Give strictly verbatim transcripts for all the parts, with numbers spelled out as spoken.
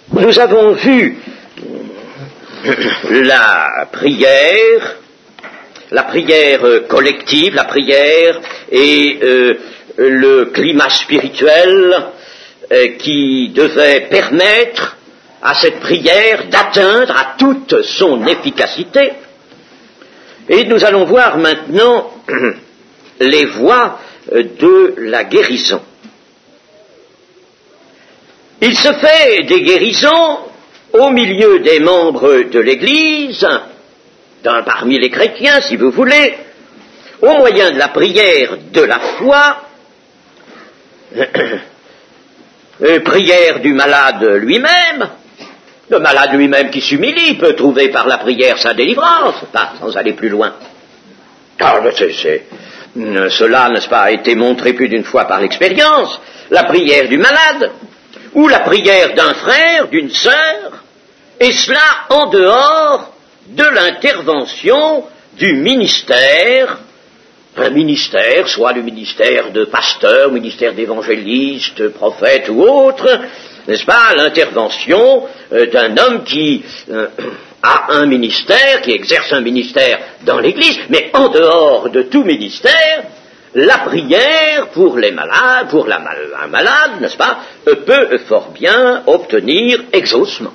Nous avons vu la prière, la prière collective, la prière et euh, le climat spirituel euh, qui devait permettre à cette prière d'atteindre à toute son efficacité. Et nous allons voir maintenant les voies de la guérison. Il se fait des guérisons au milieu des membres de l'Église, dans, parmi les chrétiens, si vous voulez, au moyen de la prière de la foi, euh, prière du malade lui-même. Le malade lui-même qui s'humilie peut trouver par la prière sa délivrance, pas sans aller plus loin. Car c'est, c'est, cela, n'est-ce pas, a été montré plus d'une fois par l'expérience. La prière du malade, ou la prière d'un frère, d'une sœur, et cela en dehors de l'intervention du ministère, un ministère, soit le ministère de pasteur, ministère d'évangéliste, prophète ou autre, n'est-ce pas, l'intervention euh, d'un homme qui euh, a un ministère, qui exerce un ministère dans l'Église, mais en dehors de tout ministère, la prière pour les malades, pour la mal, un malade, n'est-ce pas, euh, peut fort bien obtenir exaucement.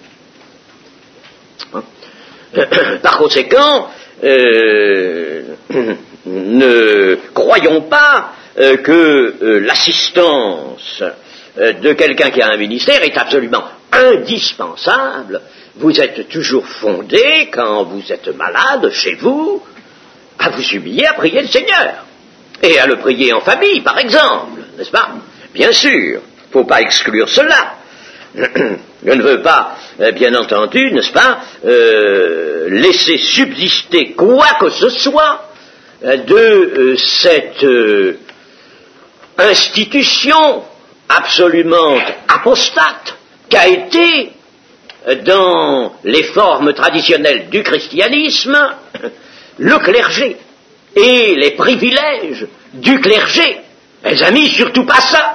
Hein? Par conséquent, euh, ne croyons pas euh, que euh, l'assistance de quelqu'un qui a un ministère est absolument indispensable. Vous êtes toujours fondé, quand vous êtes malade chez vous, à vous humilier, à prier le Seigneur. Et à le prier en famille, par exemple, n'est-ce pas? Bien sûr, il ne faut pas exclure cela. Je ne veux pas, bien entendu, n'est-ce pas, euh, laisser subsister quoi que ce soit de euh, cette euh, institution absolument apostate qu'a été, dans les formes traditionnelles du christianisme, le clergé et les privilèges du clergé. Mes amis, surtout pas ça.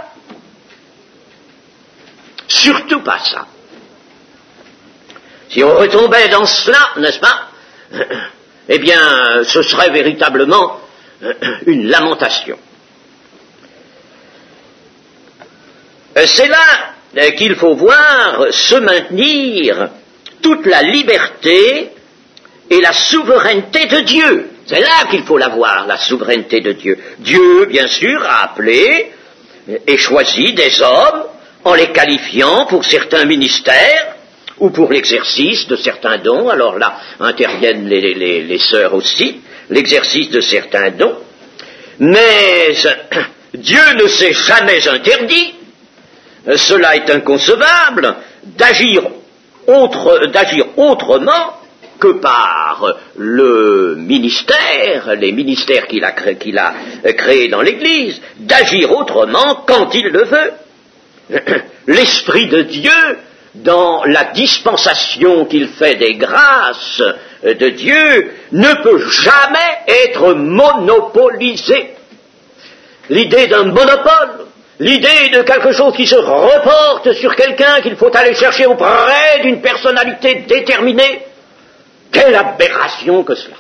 Surtout pas ça. Si on retombait dans cela, n'est-ce pas, eh bien, ce serait véritablement une lamentation. C'est là qu'il faut voir se maintenir toute la liberté et la souveraineté de Dieu. C'est là qu'il faut la voir, la souveraineté de Dieu. Dieu, bien sûr, a appelé et choisi des hommes en les qualifiant pour certains ministères ou pour l'exercice de certains dons. Alors là, interviennent les, les, les sœurs aussi, l'exercice de certains dons. Mais Dieu ne s'est jamais interdit, cela est inconcevable, d'agir, autre, d'agir autrement que par le ministère, les ministères qu'il a, cré, qu'il a créés dans l'Église, d'agir autrement quand il le veut. L'Esprit de Dieu, dans la dispensation qu'il fait des grâces de Dieu, ne peut jamais être monopolisé. L'idée d'un monopole, l'idée de quelque chose qui se reporte sur quelqu'un qu'il faut aller chercher auprès d'une personnalité déterminée, quelle aberration que cela.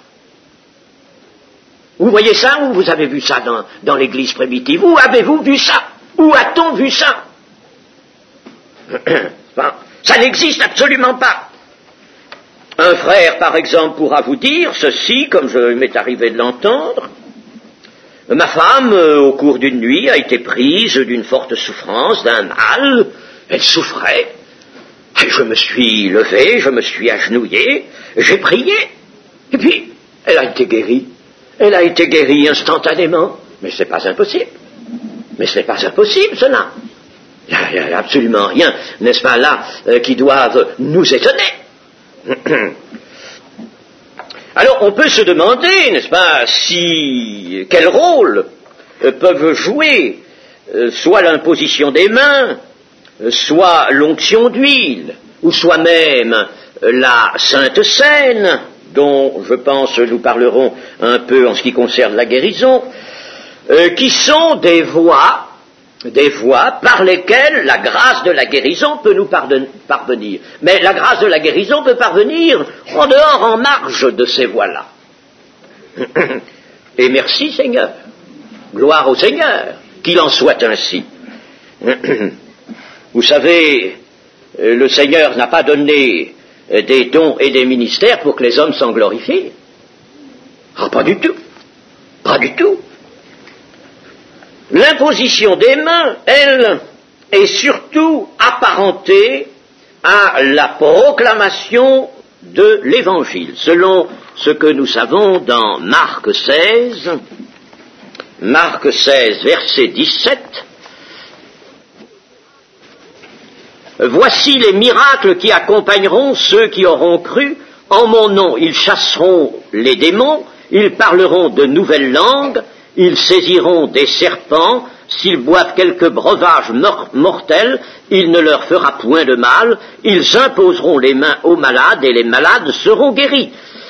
Vous voyez ça, ou vous avez vu ça dans, dans l'Église primitive? Où avez-vous vu ça? Où a-t-on vu ça? Ça n'existe absolument pas. Un frère, par exemple, pourra vous dire ceci, comme je m'est arrivé de l'entendre. Ma femme, au cours d'une nuit, a été prise d'une forte souffrance, d'un mal. Elle souffrait. Et je me suis levé, je me suis agenouillé, j'ai prié. Et puis, elle a été guérie. Elle a été guérie instantanément. Mais ce n'est pas impossible. Mais ce n'est pas impossible, cela. Il n'y a, a absolument rien, n'est-ce pas, là, euh, qui doive nous étonner. Alors, on peut se demander, n'est-ce pas, si, quel rôle euh, peuvent jouer euh, soit l'imposition des mains, euh, soit l'onction d'huile, ou soit même euh, la Sainte Seine, dont, je pense, nous parlerons un peu en ce qui concerne la guérison, euh, qui sont des voies des voies par lesquelles la grâce de la guérison peut nous parvenir. Mais la grâce de la guérison peut parvenir en dehors, en marge de ces voies-là. Et merci Seigneur. Gloire au Seigneur, qu'il en soit ainsi. Vous savez, le Seigneur n'a pas donné des dons et des ministères pour que les hommes s'en glorifient. Ah, pas du tout. Pas du tout. L'imposition des mains, elle, est surtout apparentée à la proclamation de l'Évangile, selon ce que nous savons dans Marc seize, Marc seize, verset dix-sept. Voici les miracles qui accompagneront ceux qui auront cru. En mon nom, ils chasseront les démons, ils parleront de nouvelles langues, ils saisiront des serpents, s'ils boivent quelque breuvage mor- mortel, il ne leur fera point de mal, ils imposeront les mains aux malades et les malades seront guéris.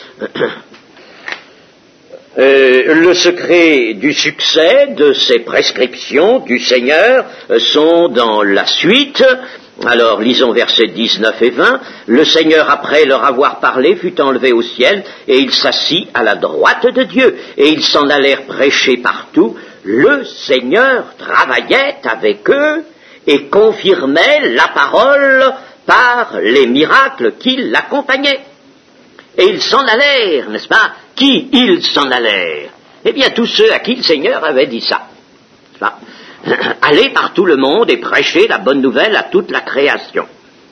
Euh, le secret du succès de ces prescriptions du Seigneur sont dans la suite. Alors, lisons versets dix-neuf et vingt. Le Seigneur, après leur avoir parlé, fut enlevé au ciel, et il s'assit à la droite de Dieu, et ils s'en allèrent prêcher partout. Le Seigneur travaillait avec eux et confirmait la parole par les miracles qui l'accompagnaient. Et ils s'en allèrent, n'est-ce pas? Qui ils s'en allèrent? Eh bien, tous ceux à qui le Seigneur avait dit ça. N'est-ce pas? Allez par tout le monde et prêchez la bonne nouvelle à toute la création.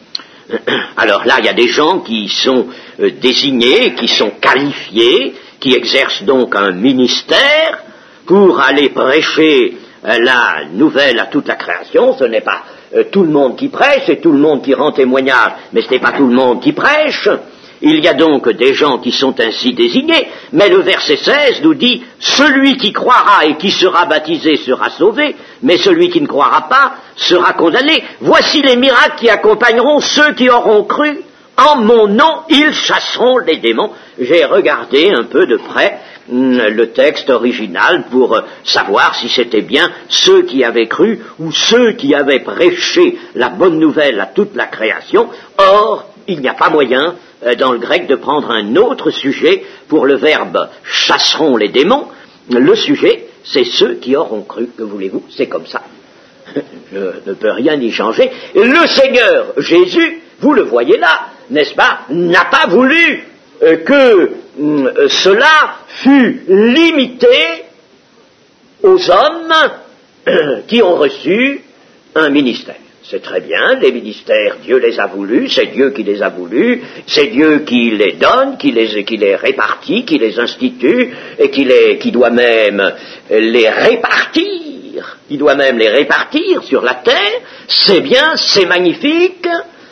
Alors là, il y a des gens qui sont euh, désignés, qui sont qualifiés, qui exercent donc un ministère pour aller prêcher euh, la nouvelle à toute la création. Ce n'est pas euh, tout le monde qui prêche, c'est tout le monde qui rend témoignage, mais ce n'est pas tout le monde qui prêche. Il y a donc des gens qui sont ainsi désignés, mais le verset seize nous dit « Celui qui croira et qui sera baptisé sera sauvé, mais celui qui ne croira pas sera condamné. Voici les miracles qui accompagneront ceux qui auront cru. En mon nom, ils chasseront les démons. » J'ai regardé un peu de près hum, le texte original pour euh, savoir si c'était bien ceux qui avaient cru ou ceux qui avaient prêché la bonne nouvelle à toute la création. Or, il n'y a pas moyen dans le grec de prendre un autre sujet pour le verbe « chasseront les démons ». Le sujet, c'est ceux qui auront cru. Que voulez-vous? C'est comme ça. Je ne peux rien y changer. Le Seigneur Jésus, vous le voyez là, n'est-ce pas, n'a pas voulu euh, que euh, cela fût limité aux hommes euh, qui ont reçu un ministère. C'est très bien, les ministères, Dieu les a voulus, c'est Dieu qui les a voulus, c'est Dieu qui les donne, qui les, qui les répartit, qui les institue, et qui, les, qui doit même les répartir, il doit même les répartir sur la terre. C'est bien, c'est magnifique.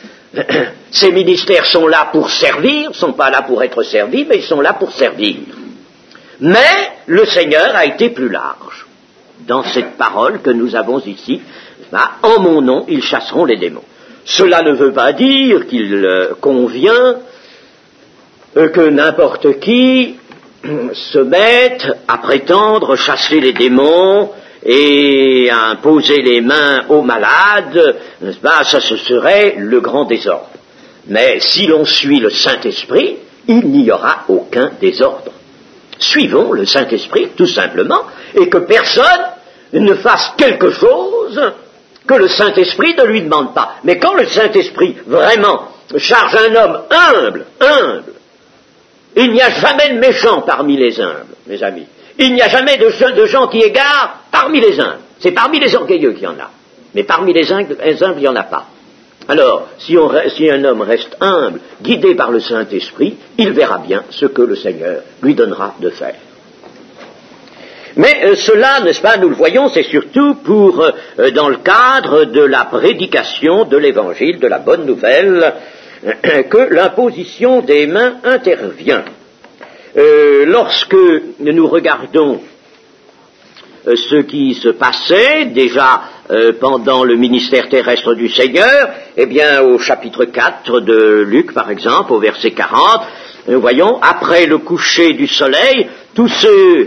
Ces ministères sont là pour servir, ne sont pas là pour être servis, mais ils sont là pour servir. Mais le Seigneur a été plus large dans cette parole que nous avons ici. Ah, en mon nom, ils chasseront les démons. Cela ne veut pas dire qu'il euh, convient euh, que n'importe qui euh, se mette à prétendre chasser les démons et à imposer les mains aux malades, n'est-ce pas? Ça, ce serait le grand désordre. Mais si l'on suit le Saint-Esprit, il n'y aura aucun désordre. Suivons le Saint-Esprit, tout simplement, et que personne ne fasse quelque chose que le Saint-Esprit ne lui demande pas. Mais quand le Saint-Esprit, vraiment, charge un homme humble, humble, il n'y a jamais de méchants parmi les humbles, mes amis. Il n'y a jamais de, de gens qui égarent parmi les humbles. C'est parmi les orgueilleux qu'il y en a. Mais parmi les humbles, les humbles il n'y en a pas. Alors, si, on, si un homme reste humble, guidé par le Saint-Esprit, il verra bien ce que le Seigneur lui donnera de faire. Mais euh, cela, n'est-ce pas, nous le voyons, c'est surtout pour, euh, dans le cadre de la prédication de l'Évangile, de la bonne nouvelle, euh, que l'imposition des mains intervient. Euh, lorsque nous regardons euh, ce qui se passait déjà euh, pendant le ministère terrestre du Seigneur, eh bien, au chapitre quatre de Luc, par exemple, au verset quarante, nous voyons, après le coucher du soleil, tous ceux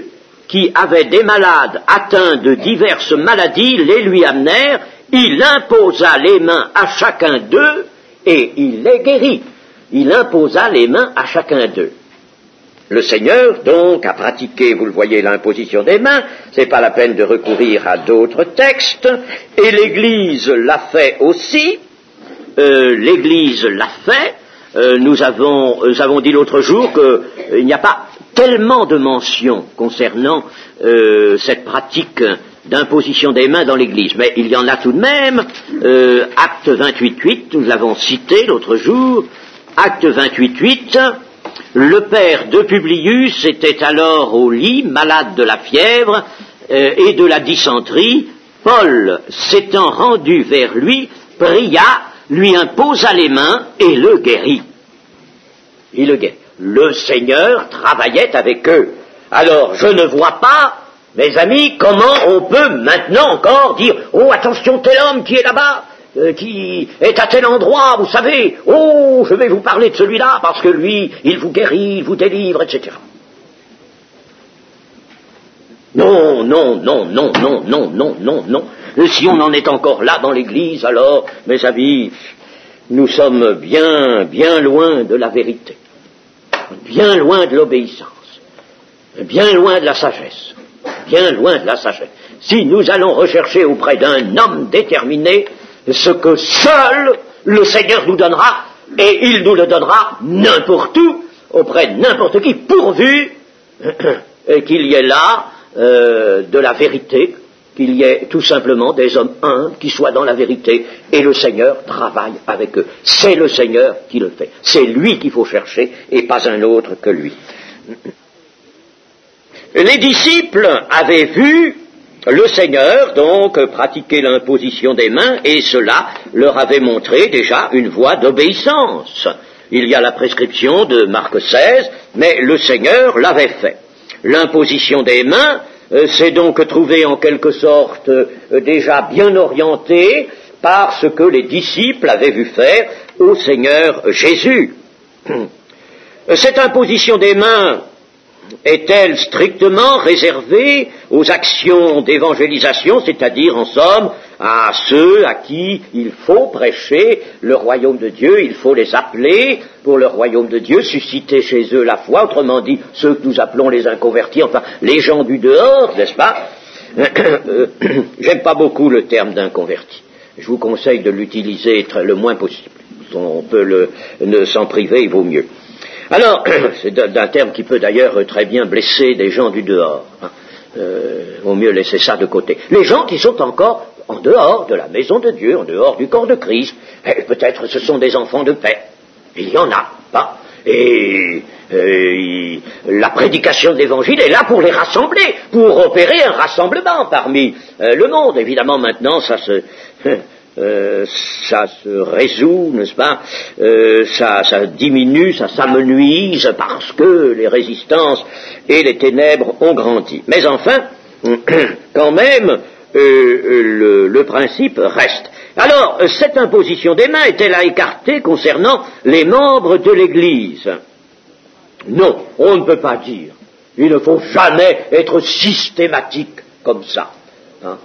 qui avaient des malades atteints de diverses maladies les lui amenèrent, il imposa les mains à chacun d'eux et il les guérit. Il imposa les mains à chacun d'eux. Le Seigneur, donc, a pratiqué, vous le voyez, l'imposition des mains, c'est pas la peine de recourir à d'autres textes, et l'Église l'a fait aussi, euh, l'Église l'a fait, euh, nous avons, nous avons dit l'autre jour qu'il euh, n'y a pas tellement de mentions concernant euh, cette pratique d'imposition des mains dans l'Église, mais il y en a tout de même, euh, acte vingt-huit huit, nous l'avons cité l'autre jour, acte vingt-huit huit, le père de Publius était alors au lit, malade de la fièvre euh, et de la dysenterie. Paul, s'étant rendu vers lui, pria, lui imposa les mains et le guérit. Il le guérit. Le Seigneur travaillait avec eux. Alors, je ne vois pas, mes amis, comment on peut maintenant encore dire « Oh, attention, tel homme qui est là-bas !» Euh, qui est à tel endroit, vous savez, oh, je vais vous parler de celui-là, parce que lui, il vous guérit, il vous délivre, et cetera. Non, non, non, non, non, non, non, non, non. Et si on en est encore là dans l'Église, alors, mes amis, nous sommes bien, bien loin de la vérité, bien loin de l'obéissance, bien loin de la sagesse, bien loin de la sagesse. Si nous allons rechercher auprès d'un homme déterminé ce que seul le Seigneur nous donnera, et il nous le donnera n'importe où, auprès de n'importe qui, pourvu qu'il y ait là euh, de la vérité, qu'il y ait tout simplement des hommes humbles qui soient dans la vérité, et le Seigneur travaille avec eux. C'est le Seigneur qui le fait. C'est lui qu'il faut chercher, et pas un autre que lui. Les disciples avaient vu le Seigneur, donc, pratiquait l'imposition des mains, et cela leur avait montré déjà une voie d'obéissance. Il y a la prescription de Marc seize, mais le Seigneur l'avait fait. L'imposition des mains euh, s'est donc trouvée en quelque sorte euh, déjà bien orientée par ce que les disciples avaient vu faire au Seigneur Jésus. Cette imposition des mains est-elle strictement réservée aux actions d'évangélisation, c'est-à-dire, en somme, à ceux à qui il faut prêcher le royaume de Dieu, il faut les appeler pour le royaume de Dieu, susciter chez eux la foi, autrement dit, ceux que nous appelons les inconvertis, enfin, les gens du dehors, n'est-ce pas? J'aime pas beaucoup le terme d'inconverti. Je vous conseille de l'utiliser le moins possible. On peut le, ne s'en priver, il vaut mieux. Alors, c'est d'un terme qui peut d'ailleurs très bien blesser des gens du dehors. Hein. Euh, vaut mieux laisser ça de côté. Les gens qui sont encore en dehors de la maison de Dieu, en dehors du corps de Christ, eh, peut-être ce sont des enfants de paix. Il y en a, pas. Et, et la prédication de l'Évangile est là pour les rassembler, pour opérer un rassemblement parmi euh, le monde. Évidemment, maintenant, ça se... Euh, ça se résout, n'est-ce pas, euh, ça, ça diminue, ça s'amenuise parce que les résistances et les ténèbres ont grandi. Mais enfin, quand même, euh, le, le principe reste. Alors, cette imposition des mains est-elle à écarter concernant les membres de l'Église? Non, on ne peut pas dire. Il ne faut jamais être systématique comme ça. Hein.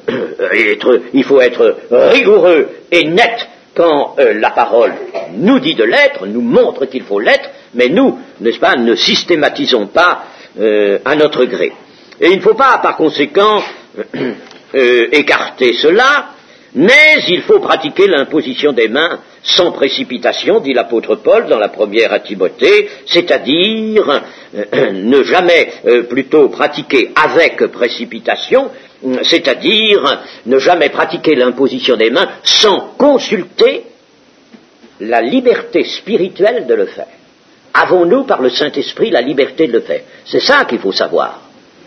Être, il faut être rigoureux et net quand euh, la parole nous dit de l'être, nous montre qu'il faut l'être, mais nous, n'est-ce pas, ne systématisons pas euh, à notre gré. Et il ne faut pas, par conséquent, euh, écarter cela, mais il faut pratiquer l'imposition des mains sans précipitation, dit l'apôtre Paul dans la première à Timothée, c'est-à-dire euh, ne jamais euh, plutôt pratiquer avec précipitation, c'est-à-dire ne jamais pratiquer l'imposition des mains sans consulter la liberté spirituelle de le faire. Avons-nous par le Saint-Esprit la liberté de le faire? C'est ça qu'il faut savoir.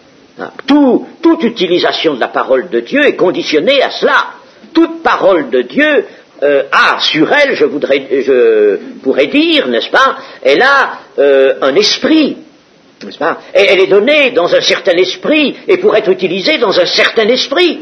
Tout, toute utilisation de la parole de Dieu est conditionnée à cela. Toute parole de Dieu euh, a sur elle, je, voudrais, je pourrais dire, n'est-ce pas, elle a euh, un esprit. N'est-ce pas? Et elle est donnée dans un certain esprit et pour être utilisée dans un certain esprit.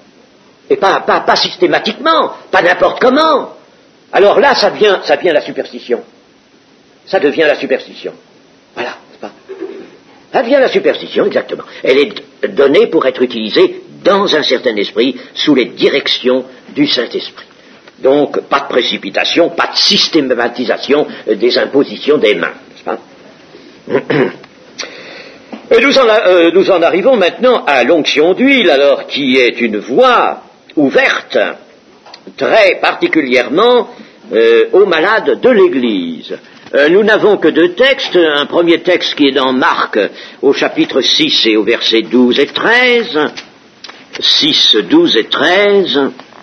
Et pas, pas, pas systématiquement, pas n'importe comment. Alors là, ça devient, ça devient la superstition. Ça devient la superstition. Voilà, n'est-ce pas? Là vient la superstition, exactement. Elle est donnée pour être utilisée dans un certain esprit, sous les directions du Saint-Esprit. Donc, pas de précipitation, pas de systématisation des impositions des mains, n'est-ce pas? Et nous en, euh, nous en arrivons maintenant à l'onction d'huile, alors, qui est une voie ouverte, très particulièrement, euh, aux malades de l'Église. Euh, nous n'avons que deux textes, un premier texte qui est dans Marc, au chapitre six et au verset douze et treize, six, douze et treize.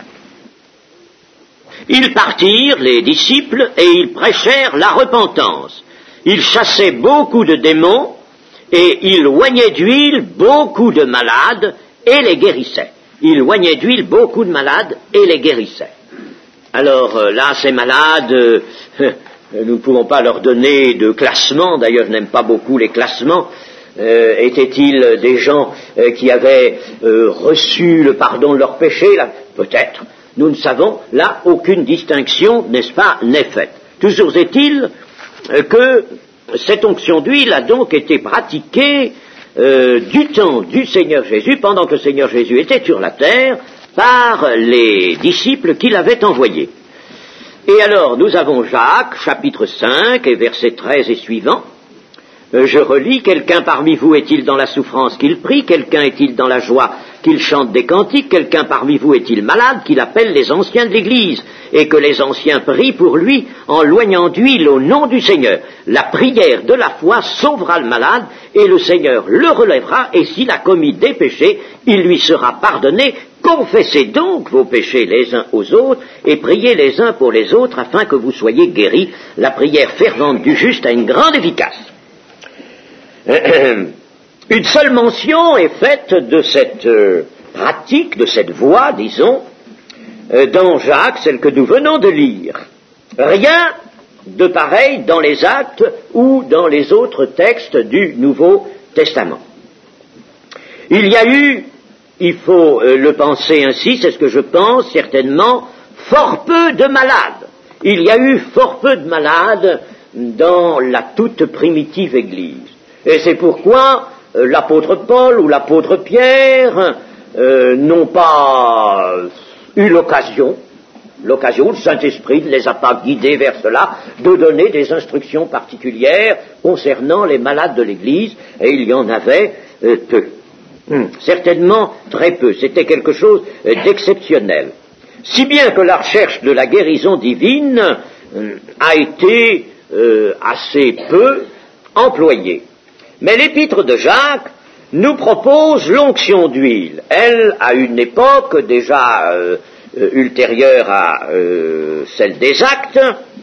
Ils partirent, les disciples, et ils prêchèrent la repentance. Ils chassaient beaucoup de démons, et ils oignaient d'huile beaucoup de malades, et les guérissaient. Ils oignaient d'huile beaucoup de malades, et les guérissaient. Alors euh, là, ces malades, euh, nous ne pouvons pas leur donner de classement, d'ailleurs je n'aime pas beaucoup les classements. Euh, étaient-ils des gens euh, qui avaient euh, reçu le pardon de leurs péchés? Là, peut-être. Nous ne savons, là, aucune distinction, n'est-ce pas, n'est faite. Toujours est-il euh, que cette onction d'huile a donc été pratiquée euh, du temps du Seigneur Jésus, pendant que le Seigneur Jésus était sur la terre, par les disciples qu'il avait envoyés. Et alors, nous avons Jacques, chapitre cinq, et verset treize et suivant. Euh, je relis, quelqu'un parmi vous est-il dans la souffrance qu'il prie, quelqu'un est-il dans la joie qu'il chante des cantiques, quelqu'un parmi vous est-il malade, qu'il appelle les anciens de l'Église, et que les anciens prient pour lui en loignant d'huile au nom du Seigneur. La prière de la foi sauvera le malade, et le Seigneur le relèvera, et s'il a commis des péchés, il lui sera pardonné. Confessez donc vos péchés les uns aux autres, et priez les uns pour les autres, afin que vous soyez guéris. La prière fervente du juste a une grande efficace. Une seule mention est faite de cette euh, pratique, de cette voie, disons, euh, dans Jacques, celle que nous venons de lire. Rien de pareil dans les Actes ou dans les autres textes du Nouveau Testament. Il y a eu, il faut euh, le penser ainsi, c'est ce que je pense certainement, fort peu de malades. Il y a eu fort peu de malades dans la toute primitive Église. Et c'est pourquoi euh, l'apôtre Paul ou l'apôtre Pierre euh, n'ont pas euh, eu l'occasion, l'occasion, le Saint-Esprit ne les a pas guidés vers cela, de donner des instructions particulières concernant les malades de l'Église, et il y en avait euh, peu. Hum, certainement très peu. C'était quelque chose euh, d'exceptionnel. Si bien que la recherche de la guérison divine euh, a été euh, assez peu employée. Mais l'épître de Jacques nous propose l'onction d'huile. Elle, à une époque déjà euh, euh, ultérieure à euh, celle des Actes,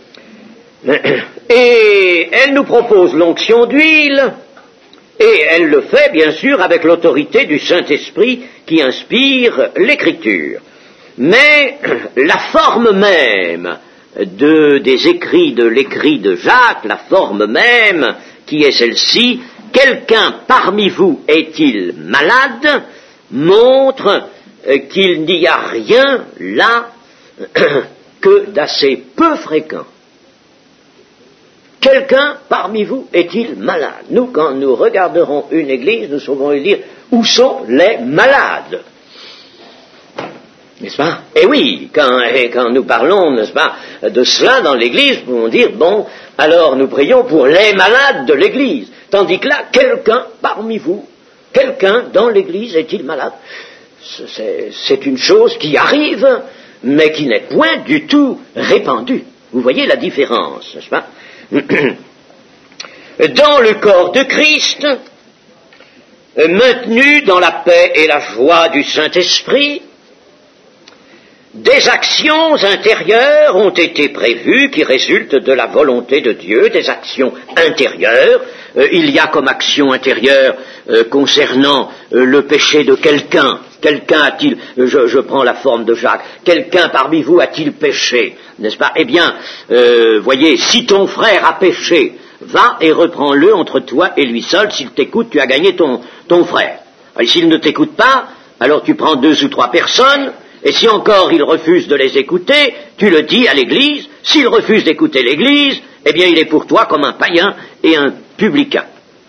et elle nous propose l'onction d'huile, et elle le fait bien sûr avec l'autorité du Saint-Esprit qui inspire l'Écriture. Mais la forme même de, des écrits de l'écrit de Jacques, la forme même qui est celle-ci, quelqu'un parmi vous est-il malade, montre euh, qu'il n'y a rien là euh, que d'assez peu fréquent. Quelqu'un parmi vous est-il malade? Nous, quand nous regarderons une église, nous saurons lui dire où sont les malades? N'est-ce pas? Et oui, quand, et quand nous parlons, n'est-ce pas, de cela dans l'église, nous pouvons dire, bon, alors nous prions pour les malades de l'église. Tandis que là, quelqu'un parmi vous, quelqu'un dans l'église est-il malade? C'est, c'est une chose qui arrive, mais qui n'est point du tout répandue. Vous voyez la différence, n'est-ce pas? Dans le corps de Christ, maintenu dans la paix et la joie du Saint-Esprit, des actions intérieures ont été prévues qui résultent de la volonté de Dieu, des actions intérieures. Euh, il y a comme action intérieure euh, concernant euh, le péché de quelqu'un. Quelqu'un a-t-il, euh, je, je prends la forme de Jacques, quelqu'un parmi vous a-t-il péché, n'est-ce pas? Eh bien, euh, voyez, si ton frère a péché, va et reprends-le entre toi et lui seul. S'il t'écoute, tu as gagné ton, ton frère. Et s'il ne t'écoute pas, alors tu prends deux ou trois personnes. Et si encore il refuse de les écouter, tu le dis à l'Église. S'il refuse d'écouter l'Église, eh bien il est pour toi comme un païen et un publicain.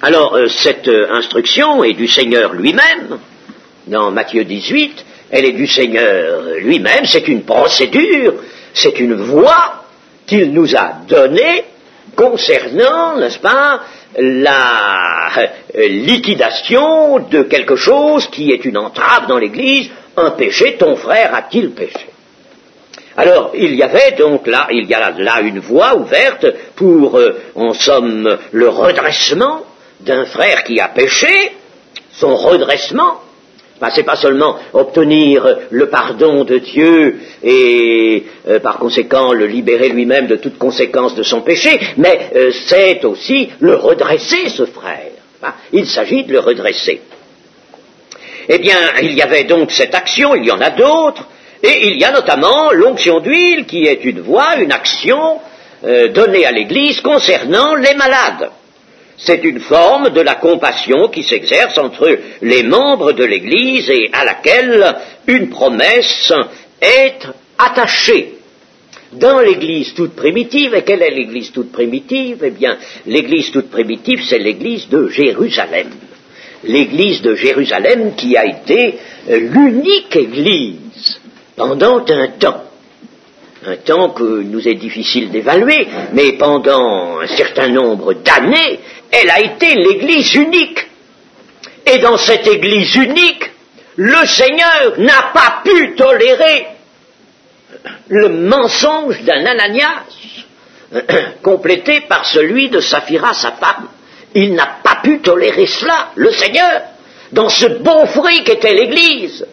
Alors, euh, cette euh, instruction est du Seigneur lui-même, dans Matthieu dix-huit, elle est du Seigneur lui-même, c'est une procédure, c'est une voie qu'il nous a donnée concernant, n'est-ce pas, la euh, liquidation de quelque chose qui est une entrave dans l'Église, un péché, ton frère a-t-il péché? Alors, il y avait donc là, il y a là une voie ouverte pour, euh, en somme, le redressement d'un frère qui a péché, son redressement. Ben, c'est pas seulement obtenir le pardon de Dieu et euh, par conséquent le libérer lui-même de toute conséquence de son péché, mais euh, c'est aussi le redresser, ce frère. Ben, il s'agit de le redresser. Eh bien, il y avait donc cette action, il y en a d'autres, et il y a notamment l'onction d'huile qui est une voie, une action euh, donnée à l'Église concernant les malades. C'est une forme de la compassion qui s'exerce entre les membres de l'Église et à laquelle une promesse est attachée. Dans l'Église toute primitive, et quelle est l'Église toute primitive? Eh bien, l'Église toute primitive, c'est l'Église de Jérusalem. L'Église de Jérusalem qui a été l'unique Église pendant un temps. Un temps que nous est difficile d'évaluer, mais pendant un certain nombre d'années, elle a été l'Église unique. Et dans cette Église unique, le Seigneur n'a pas pu tolérer le mensonge d'un Ananias, complété par celui de Saphira, sa femme. Il n'a pas pu tolérer cela, le Seigneur, dans ce beau fruit qu'était l'Église.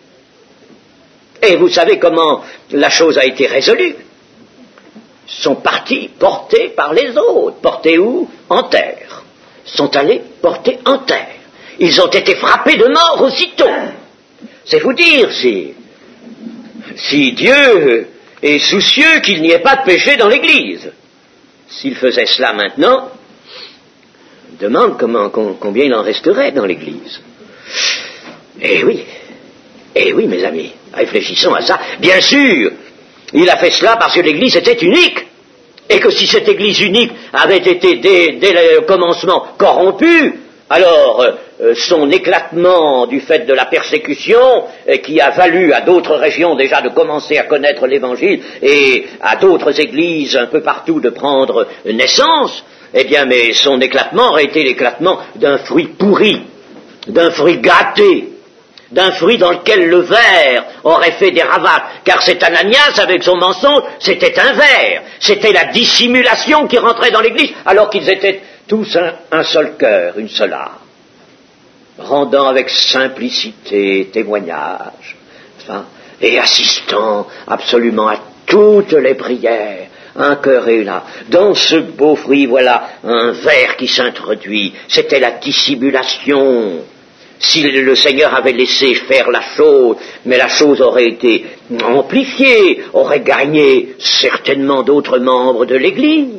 Et vous savez comment la chose a été résolue. Ils sont partis portés par les autres. Portés où? En terre. Ils sont allés porter en terre. Ils ont été frappés de mort aussitôt. C'est vous dire si, si Dieu est soucieux qu'il n'y ait pas de péché dans l'Église. S'il faisait cela maintenant, on demande comment, combien il en resterait dans l'Église. Eh oui, eh oui mes amis. Réfléchissons à ça. Bien sûr, il a fait cela parce que l'Église était unique, et que si cette Église unique avait été dès, dès le commencement corrompue, alors euh, son éclatement du fait de la persécution, euh, qui a valu à d'autres régions déjà de commencer à connaître l'Évangile, et à d'autres églises un peu partout de prendre naissance, eh bien, mais son éclatement aurait été l'éclatement d'un fruit pourri, d'un fruit gâté, d'un fruit dans lequel le ver aurait fait des ravages, car cet Ananias, avec son mensonge, c'était un ver, c'était la dissimulation qui rentrait dans l'Église, alors qu'ils étaient tous un, un seul cœur, une seule âme, rendant avec simplicité témoignage, enfin, et assistant absolument à toutes les prières. Un cœur est là. Dans ce beau fruit, voilà un ver qui s'introduit, c'était la dissimulation. Si le Seigneur avait laissé faire la chose, mais la chose aurait été amplifiée, aurait gagné certainement d'autres membres de l'Église.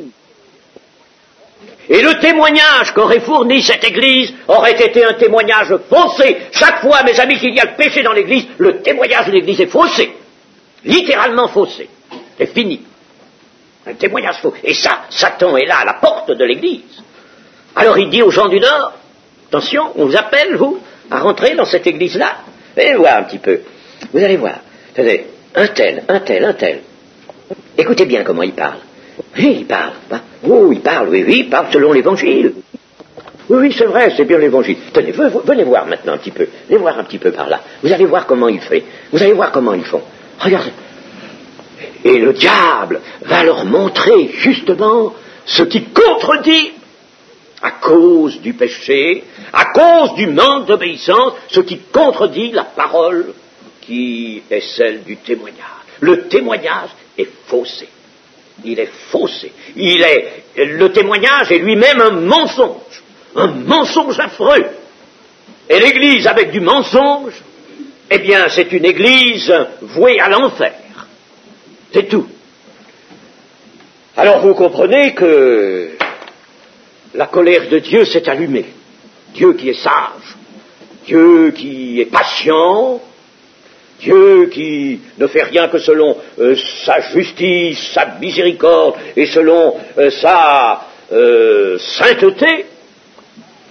Et le témoignage qu'aurait fourni cette Église aurait été un témoignage faussé. Chaque fois, mes amis, qu'il y a le péché dans l'Église, le témoignage de l'Église est faussé. Littéralement faussé. C'est fini. Un témoignage faux. Et ça, Satan est là, à la porte de l'Église. Alors il dit aux gens du Nord, attention, on vous appelle, vous, à rentrer dans cette église-là. Allez voir un petit peu. Vous allez voir. Attendez, un tel, un tel, un tel. Écoutez bien comment il parle. Oui, il parle. Hein. Oh, il parle, oui, oui, il parle selon l'Évangile. Oui, oui, c'est vrai, c'est bien l'Évangile. Tenez, venez voir maintenant un petit peu. Venez voir un petit peu par là. Vous allez voir comment il fait. Vous allez voir comment ils font. Regardez. Et le diable va leur montrer justement ce qui contredit, à cause du péché, à cause du manque d'obéissance, ce qui contredit la parole qui est celle du témoignage. Le témoignage est faussé. Il est faussé. Il est, le témoignage est lui-même un mensonge. Un mensonge affreux. Et l'Église avec du mensonge, eh bien, c'est une Église vouée à l'enfer. C'est tout. Alors vous comprenez que la colère de Dieu s'est allumée. Dieu qui est sage, Dieu qui est patient, Dieu qui ne fait rien que selon euh, sa justice, sa miséricorde et selon euh, sa euh, sainteté,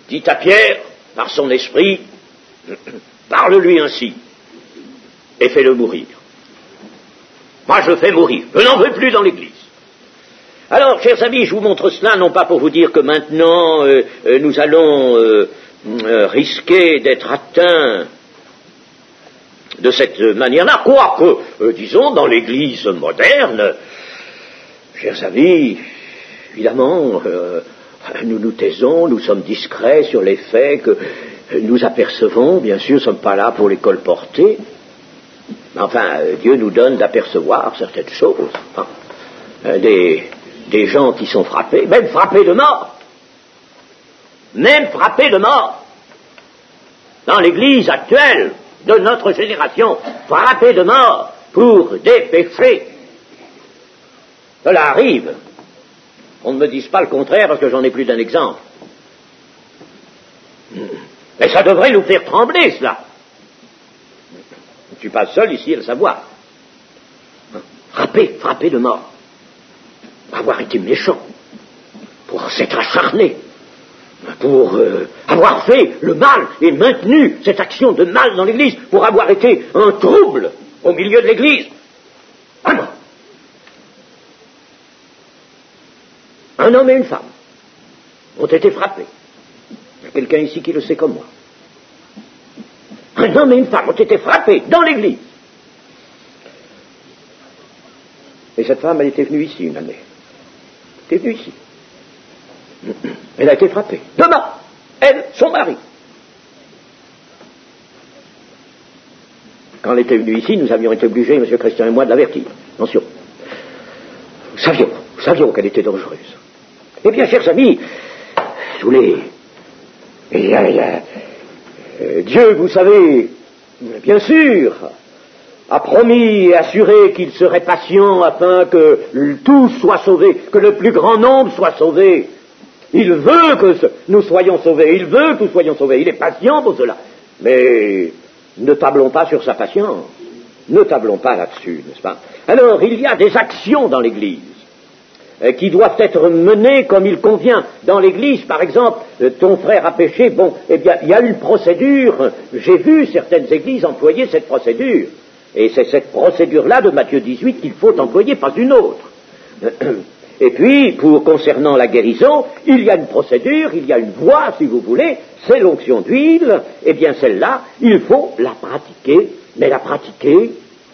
dit à Pierre, par son esprit, parle-lui ainsi, et fais-le mourir. Moi, je le fais mourir. Je n'en veux plus dans l'Église. Alors, chers amis, je vous montre cela, non pas pour vous dire que maintenant, euh, euh, nous allons euh, euh, risquer d'être atteints de cette manière-là, quoique, euh, disons, dans l'Église moderne, chers amis, évidemment, euh, nous nous taisons, nous sommes discrets sur les faits que nous apercevons, bien sûr, nous ne sommes pas là pour les colporter, mais enfin, Dieu nous donne d'apercevoir certaines choses, hein. des, des gens qui sont frappés, même frappés de mort, même frappés de mort, dans l'Église actuelle de notre génération, frappés de mort pour des péchés. Cela arrive. On ne me dise pas le contraire parce que j'en ai plus d'un exemple. Mais ça devrait nous faire trembler, cela. Je ne suis pas seul ici à le savoir. Frappé, frappé de mort. Avoir été méchant, pour s'être acharné, pour euh, avoir fait le mal et maintenu cette action de mal dans l'Église, pour avoir été un trouble au milieu de l'Église. Ah non. Un homme et une femme ont été frappés. Il y a quelqu'un ici qui le sait comme moi. Un homme et une femme ont été frappés dans l'Église. Et cette femme, elle était venue ici une année. Elle était venue ici. Elle a été frappée. Demain, elle, son mari. Quand elle était venue ici, nous avions été obligés, M. Christian et moi, de l'avertir. Attention. Nous savions, nous savions qu'elle était dangereuse. Eh bien, chers amis, tous les... Eh bien, eh, euh, Dieu, vous savez, bien sûr, a promis et assuré qu'il serait patient afin que tous soient sauvés, que le plus grand nombre soit sauvé. Il veut que nous soyons sauvés, il veut que nous soyons sauvés, il est patient pour cela. Mais ne tablons pas sur sa patience, ne tablons pas là-dessus, n'est-ce pas? Alors, il y a des actions dans l'Église euh, qui doivent être menées comme il convient. Dans l'Église, par exemple, euh, ton frère a péché, bon, eh bien, il y a une procédure, j'ai vu certaines églises employer cette procédure, et c'est cette procédure-là de Matthieu dix-huit qu'il faut employer, pas une autre. Et puis, pour concernant la guérison, il y a une procédure, il y a une voie, si vous voulez, c'est l'onction d'huile, et bien celle-là, il faut la pratiquer, mais la pratiquer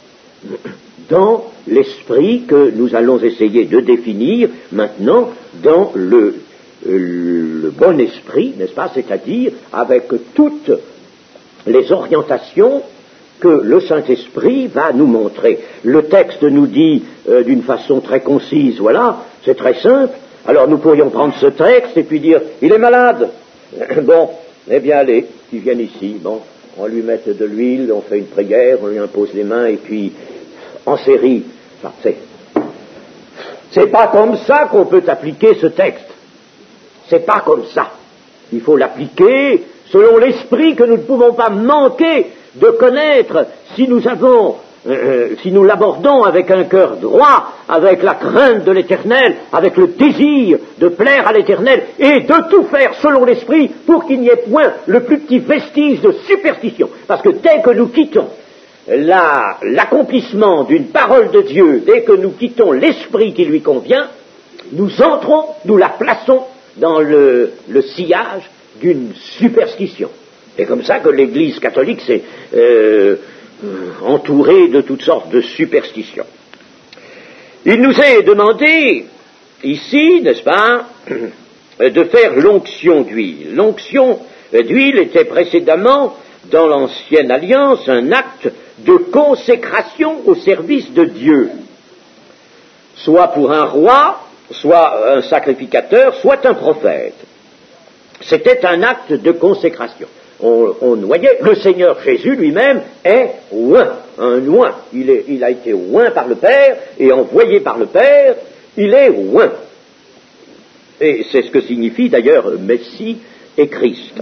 dans l'esprit que nous allons essayer de définir maintenant dans le, le bon esprit, n'est-ce pas, c'est-à-dire avec toutes les orientations que le Saint-Esprit va nous montrer. Le texte nous dit euh, d'une façon très concise, voilà, c'est très simple, alors nous pourrions prendre ce texte et puis dire, il est malade, bon, eh bien allez, qu'il vienne ici, bon, on lui met de l'huile, on fait une prière, on lui impose les mains et puis, en série, enfin, c'est, c'est pas comme ça qu'on peut appliquer ce texte, c'est pas comme ça, il faut l'appliquer selon l'esprit que nous ne pouvons pas manquer de connaître si nous avons, euh, si nous l'abordons avec un cœur droit, avec la crainte de l'Éternel, avec le désir de plaire à l'Éternel et de tout faire selon l'esprit pour qu'il n'y ait point le plus petit vestige de superstition. Parce que dès que nous quittons la, l'accomplissement d'une parole de Dieu, dès que nous quittons l'esprit qui lui convient, nous entrons, nous la plaçons dans le, le sillage d'une superstition. C'est comme ça que l'Église catholique s'est euh, entourée de toutes sortes de superstitions. Il nous est demandé, ici, n'est-ce pas, de faire l'onction d'huile. L'onction d'huile était précédemment, dans l'Ancienne Alliance, un acte de consécration au service de Dieu, soit pour un roi, soit un sacrificateur, soit un prophète. C'était un acte de consécration. On, on voyait, le Seigneur Jésus lui-même est oint, un oint. Il, est, il a été oint par le Père et envoyé par le Père, il est oint. Et c'est ce que signifie d'ailleurs Messie et Christ.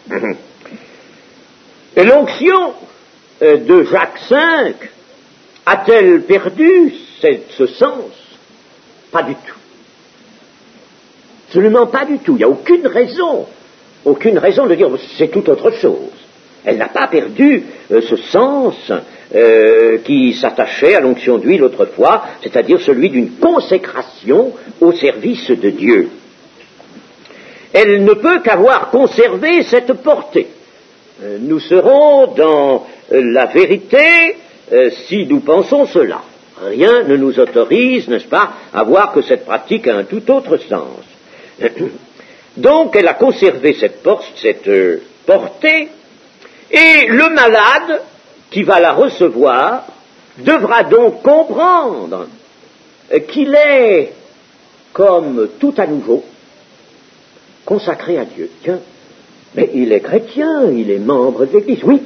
Et l'onction de Jacques cinq a-t-elle perdu ce sens? Pas du tout. Absolument pas du tout. Il n'y a aucune raison aucune raison de dire c'est tout autre chose. Elle n'a pas perdu euh, ce sens euh, qui s'attachait à l'onction d'huile autrefois, c'est-à-dire celui d'une consécration au service de Dieu. Elle ne peut qu'avoir conservé cette portée. Euh, nous serons dans euh, la vérité euh, si nous pensons cela. Rien ne nous autorise, n'est-ce pas, à voir que cette pratique a un tout autre sens. Donc elle a conservé cette, por- cette euh, portée, et le malade qui va la recevoir devra donc comprendre qu'il est, comme tout à nouveau, consacré à Dieu. Tiens, mais il est chrétien, il est membre de l'Église, oui.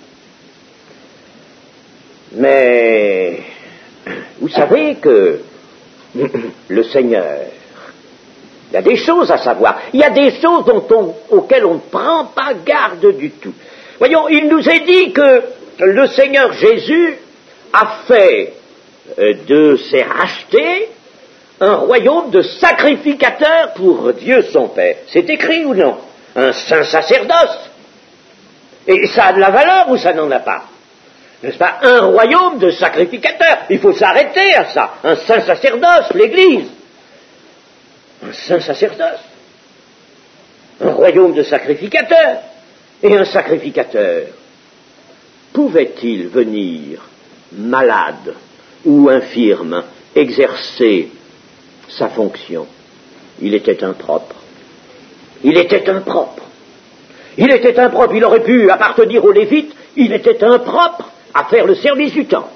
Mais vous savez que le Seigneur, il y a des choses à savoir, il y a des choses dont on, auxquelles on ne prend pas garde du tout. Voyons, il nous est dit que le Seigneur Jésus a fait euh, de ses rachetés un royaume de sacrificateurs pour Dieu son Père. C'est écrit ou non? Un saint sacerdoce. Et ça a de la valeur ou ça n'en a pas? N'est-ce pas? Un royaume de sacrificateurs. Il faut s'arrêter à ça. Un saint sacerdoce, l'Église. Un saint sacerdoce. Un royaume de sacrificateurs. Et un sacrificateur, pouvait-il venir malade ou infirme exercer sa fonction? Il était impropre. Il était impropre. Il était impropre. Il aurait pu appartenir aux Lévites. Il était impropre à faire le service du temple.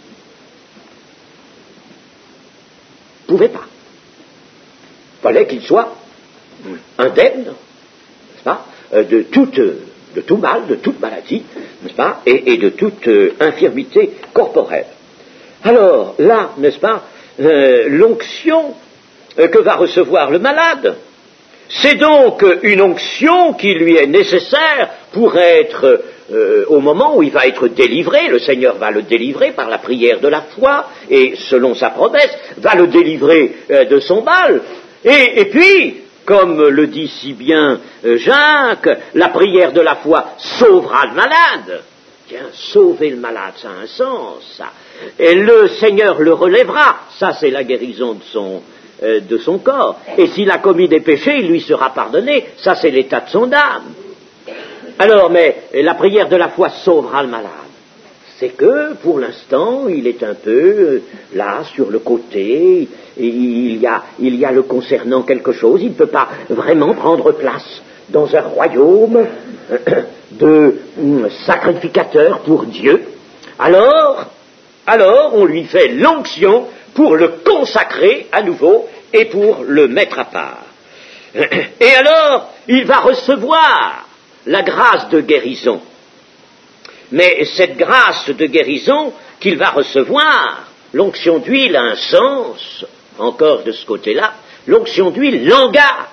Il ne pouvait pas. Il fallait qu'il soit indemne, n'est-ce pas, de toute, de tout mal, de toute maladie, n'est-ce pas, et, et de toute euh, infirmité corporelle. Alors, là, n'est-ce pas, euh, l'onction euh, que va recevoir le malade, c'est donc une onction qui lui est nécessaire pour être, euh, au moment où il va être délivré, le Seigneur va le délivrer par la prière de la foi, et selon sa promesse, va le délivrer euh, de son mal, et, et puis, comme le dit si bien euh, Jacques, la prière de la foi sauvera le malade. Tiens, sauver le malade, ça a un sens, ça. Et le Seigneur le relèvera, ça c'est la guérison de son, euh, de son corps. Et s'il a commis des péchés, il lui sera pardonné, ça c'est l'état de son âme. Alors, mais la prière de la foi sauvera le malade. C'est que, pour l'instant, il est un peu euh, là, sur le côté, et il y a, il y a le concernant quelque chose, il ne peut pas vraiment prendre place dans un royaume de euh, sacrificateurs pour Dieu. Alors, alors, on lui fait l'onction pour le consacrer à nouveau et pour le mettre à part. Et alors, il va recevoir la grâce de guérison. Mais cette grâce de guérison qu'il va recevoir, l'onction d'huile a un sens, encore de ce côté-là, l'onction d'huile l'engage.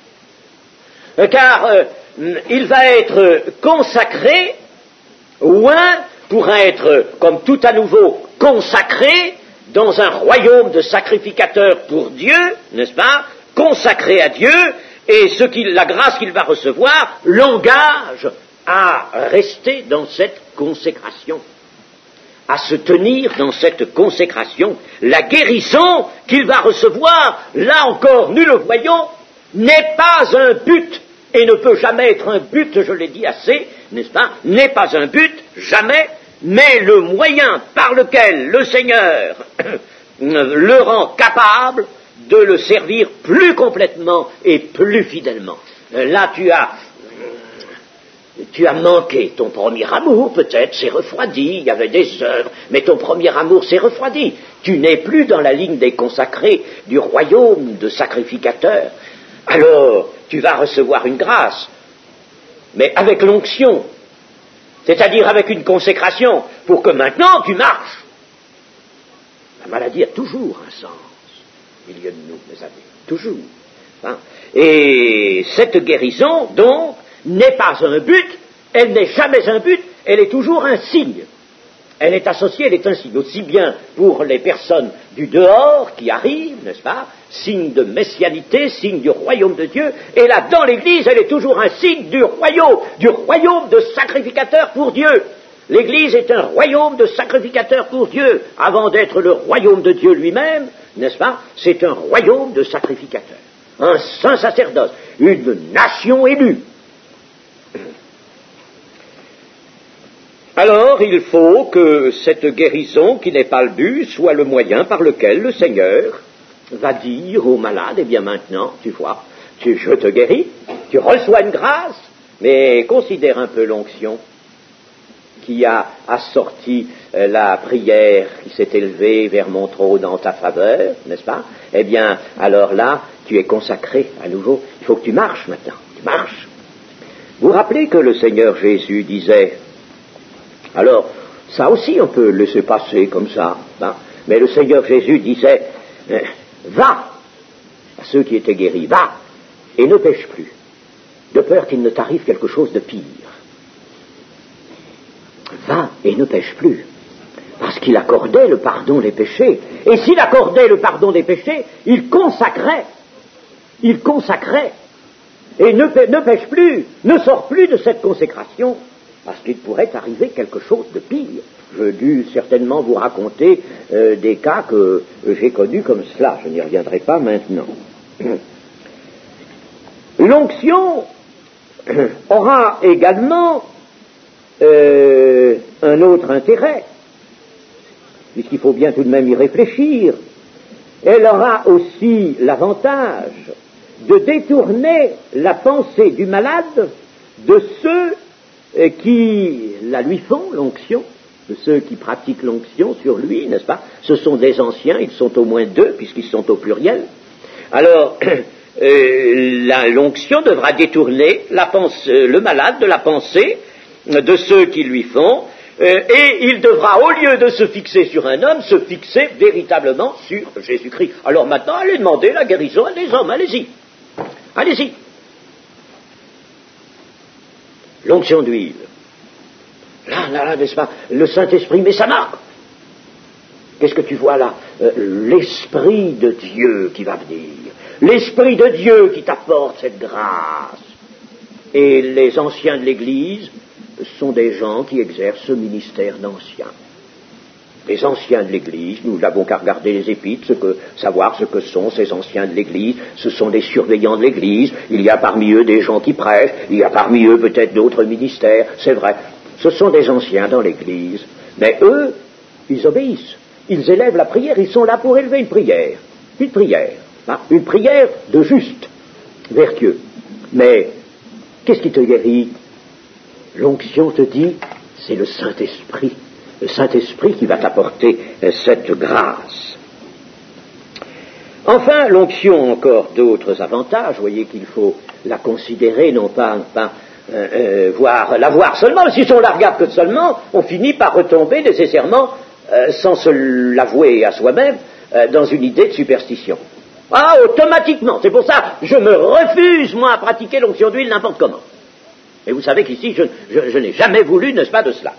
Car euh, il va être consacré, loin, pour être, comme tout à nouveau, consacré dans un royaume de sacrificateurs pour Dieu, n'est-ce pas, consacré à Dieu, et ce qu'il, la grâce qu'il va recevoir l'engage à rester dans cette consécration, à se tenir dans cette consécration. La guérison qu'il va recevoir, là encore, nous le voyons, n'est pas un but, et ne peut jamais être un but, je l'ai dit assez, n'est-ce pas, n'est pas un but, jamais, mais le moyen par lequel le Seigneur le rend capable de le servir plus complètement et plus fidèlement. Là, tu as Tu as manqué ton premier amour, peut-être, c'est refroidi, il y avait des œuvres, mais ton premier amour s'est refroidi. Tu n'es plus dans la ligne des consacrés du royaume de sacrificateurs. Alors, tu vas recevoir une grâce, mais avec l'onction, c'est-à-dire avec une consécration, pour que maintenant tu marches. La maladie a toujours un sens, au milieu de nous, mes amis, toujours. Hein? Et cette guérison, donc, n'est pas un but, elle n'est jamais un but, elle est toujours un signe. elle est associée, elle est un signe, aussi bien pour les personnes du dehors qui arrivent, n'est-ce pas, signe de messianité, signe du royaume de Dieu, et là, dans l'Église, elle est toujours un signe du royaume, du royaume de sacrificateurs pour Dieu. L'Église est un royaume de sacrificateurs pour Dieu, avant d'être le royaume de Dieu lui-même, n'est-ce pas, c'est un royaume de sacrificateurs, un saint sacerdoce, une nation élue. Alors, il faut que cette guérison, qui n'est pas le but, soit le moyen par lequel le Seigneur va dire au malade, eh bien maintenant, tu vois, tu, je te guéris, tu reçois une grâce, mais considère un peu l'onction qui a assorti euh, la prière qui s'est élevée vers mon trône en ta faveur, n'est-ce pas? Eh bien, alors là, tu es consacré à nouveau. Il faut que tu marches maintenant, tu marches. Vous vous rappelez que le Seigneur Jésus disait, alors, ça aussi on peut laisser passer comme ça, hein, mais le Seigneur Jésus disait, euh, va, à ceux qui étaient guéris, va, et ne pêche plus, de peur qu'il ne t'arrive quelque chose de pire. Va et ne pêche plus, parce qu'il accordait le pardon des péchés, et s'il accordait le pardon des péchés, il consacrait, il consacrait, et ne, ne pêche plus, ne sort plus de cette consécration, parce qu'il pourrait arriver quelque chose de pire. Je dû certainement vous raconter euh, des cas que euh, j'ai connus comme cela, je n'y reviendrai pas maintenant. L'onction aura également euh, un autre intérêt, puisqu'il faut bien tout de même y réfléchir. Elle aura aussi l'avantage de détourner la pensée du malade de ceux qui la lui font, l'onction, de ceux qui pratiquent l'onction sur lui, n'est-ce pas? Ce sont des anciens, ils sont au moins deux, puisqu'ils sont au pluriel. Alors, euh, la, l'onction devra détourner la pensée, le malade de la pensée de ceux qui lui font, euh, et il devra, au lieu de se fixer sur un homme, se fixer véritablement sur Jésus-Christ. Alors maintenant, allez demander la guérison à des hommes, allez-y, allez-y. L'onction d'huile. Là, là, là, n'est-ce pas, le Saint-Esprit met sa marque. Qu'est-ce que tu vois là? euh, L'Esprit de Dieu qui va venir. L'Esprit de Dieu qui t'apporte cette grâce. Et les anciens de l'Église sont des gens qui exercent ce ministère d'anciens. Les anciens de l'Église, nous n'avons qu'à regarder les épîtres, ce que, savoir ce que sont ces anciens de l'Église. Ce sont des surveillants de l'Église. Il y a parmi eux des gens qui prêchent. Il y a parmi eux peut-être d'autres ministères. C'est vrai. Ce sont des anciens dans l'Église. Mais eux, ils obéissent. Ils élèvent la prière. Ils sont là pour élever une prière. Une prière. Hein, une prière de juste, vertueux. Mais qu'est-ce qui te guérit? L'onction te dit, c'est le Saint-Esprit. Le Saint-Esprit qui va t'apporter cette grâce. Enfin, l'onction a encore d'autres avantages. Vous voyez qu'il faut la considérer, non pas, pas euh, euh, voir, la voir seulement. Si on la regarde que seulement, on finit par retomber nécessairement, euh, sans se l'avouer à soi-même, euh, dans une idée de superstition. Ah, automatiquement. C'est pour ça que je me refuse, moi, à pratiquer l'onction d'huile n'importe comment. Et vous savez qu'ici, je, je, je n'ai jamais voulu, n'est-ce pas, de cela.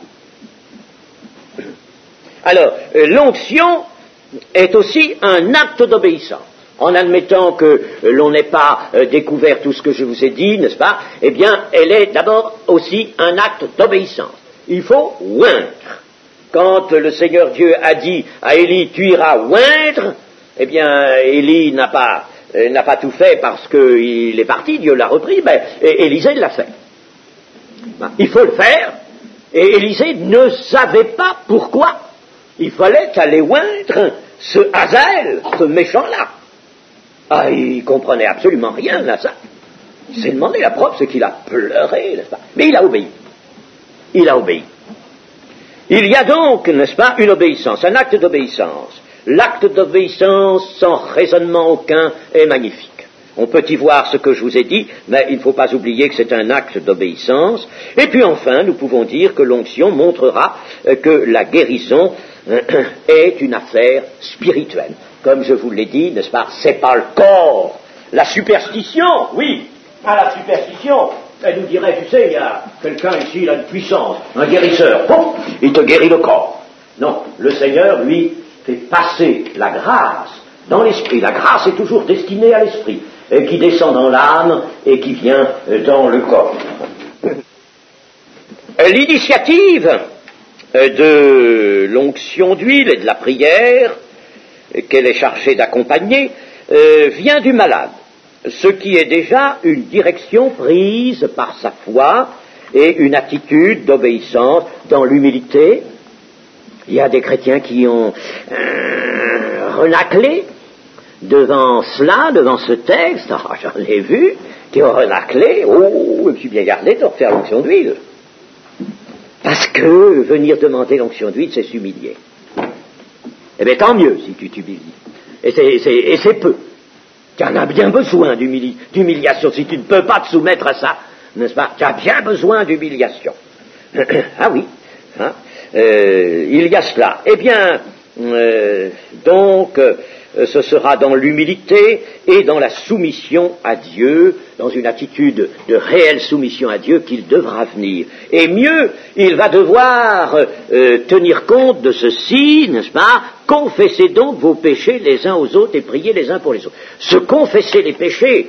Alors, euh, l'onction est aussi un acte d'obéissance. En admettant que euh, l'on n'ait pas euh, découvert tout ce que je vous ai dit, n'est-ce pas? Eh bien, elle est d'abord aussi un acte d'obéissance. Il faut oindre. Quand euh, le Seigneur Dieu a dit à Élie, tu iras oindre, eh bien, Élie n'a pas, euh, n'a pas tout fait parce qu'il est parti, Dieu l'a repris, ben, et Élisée l'a fait. Ben, il faut le faire, et Élisée ne savait pas pourquoi. Il fallait aller oindre ce Hazaël, ce méchant-là. Ah, il comprenait absolument rien à ça. Il s'est demandé, la preuve, c'est qu'il a pleuré, n'est-ce pas? Mais il a obéi. Il a obéi. Il y a donc, n'est-ce pas, une obéissance, un acte d'obéissance. L'acte d'obéissance sans raisonnement aucun est magnifique. On peut y voir ce que je vous ai dit, mais il ne faut pas oublier que c'est un acte d'obéissance. Et puis enfin, nous pouvons dire que l'onction montrera euh, que la guérison euh, est une affaire spirituelle. Comme je vous l'ai dit, n'est-ce pas, c'est pas le corps. La superstition, oui, à la superstition, elle nous dirait, tu sais, il y a quelqu'un ici, il a une puissance, un guérisseur, bon, il te guérit le corps. Non, le Seigneur, lui, fait passer la grâce dans l'esprit. La grâce est toujours destinée à l'esprit, et qui descend dans l'âme et qui vient dans le corps. L'initiative de l'onction d'huile et de la prière qu'elle est chargée d'accompagner euh, vient du malade, ce qui est déjà une direction prise par sa foi et une attitude d'obéissance dans l'humilité. Il y a des chrétiens qui ont euh, renaclé devant cela, devant ce texte, oh, j'en ai vu, qui ont renaclé, oh, je me suis bien gardé de refaire l'onction d'huile. Parce que venir demander l'onction d'huile, c'est s'humilier. Eh bien, tant mieux si tu t'humilies. Et c'est, c'est, et c'est peu. Tu en as bien besoin d'humili- d'humiliation. Si tu ne peux pas te soumettre à ça, n'est-ce pas? Tu as bien besoin d'humiliation. Ah oui, hein, euh, il y a cela. Eh bien, euh, donc, euh, ce sera dans l'humilité et dans la soumission à Dieu, dans une attitude de réelle soumission à Dieu qu'il devra venir. Et mieux, il va devoir euh, tenir compte de ceci, n'est-ce pas? Confessez donc vos péchés les uns aux autres et priez les uns pour les autres. Se confesser les péchés,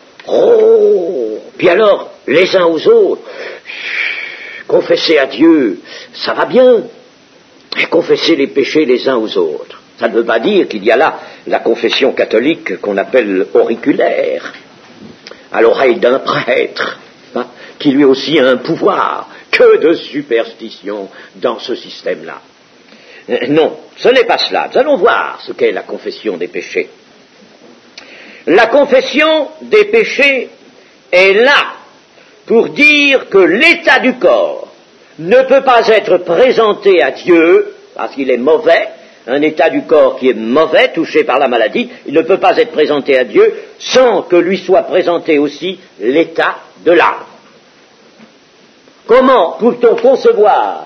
oh, puis alors, les uns aux autres, confesser à Dieu, ça va bien. Et confesser les péchés les uns aux autres. Ça ne veut pas dire qu'il y a là la confession catholique qu'on appelle auriculaire, à l'oreille d'un prêtre, hein, qui lui aussi a un pouvoir. Que de superstition dans ce système-là. Euh, non, ce n'est pas cela. Nous allons voir ce qu'est la confession des péchés. La confession des péchés est là pour dire que l'état du corps ne peut pas être présenté à Dieu, parce qu'il est mauvais. Un état du corps qui est mauvais, touché par la maladie, il ne peut pas être présenté à Dieu sans que lui soit présenté aussi l'état de l'âme. Comment peut-on concevoir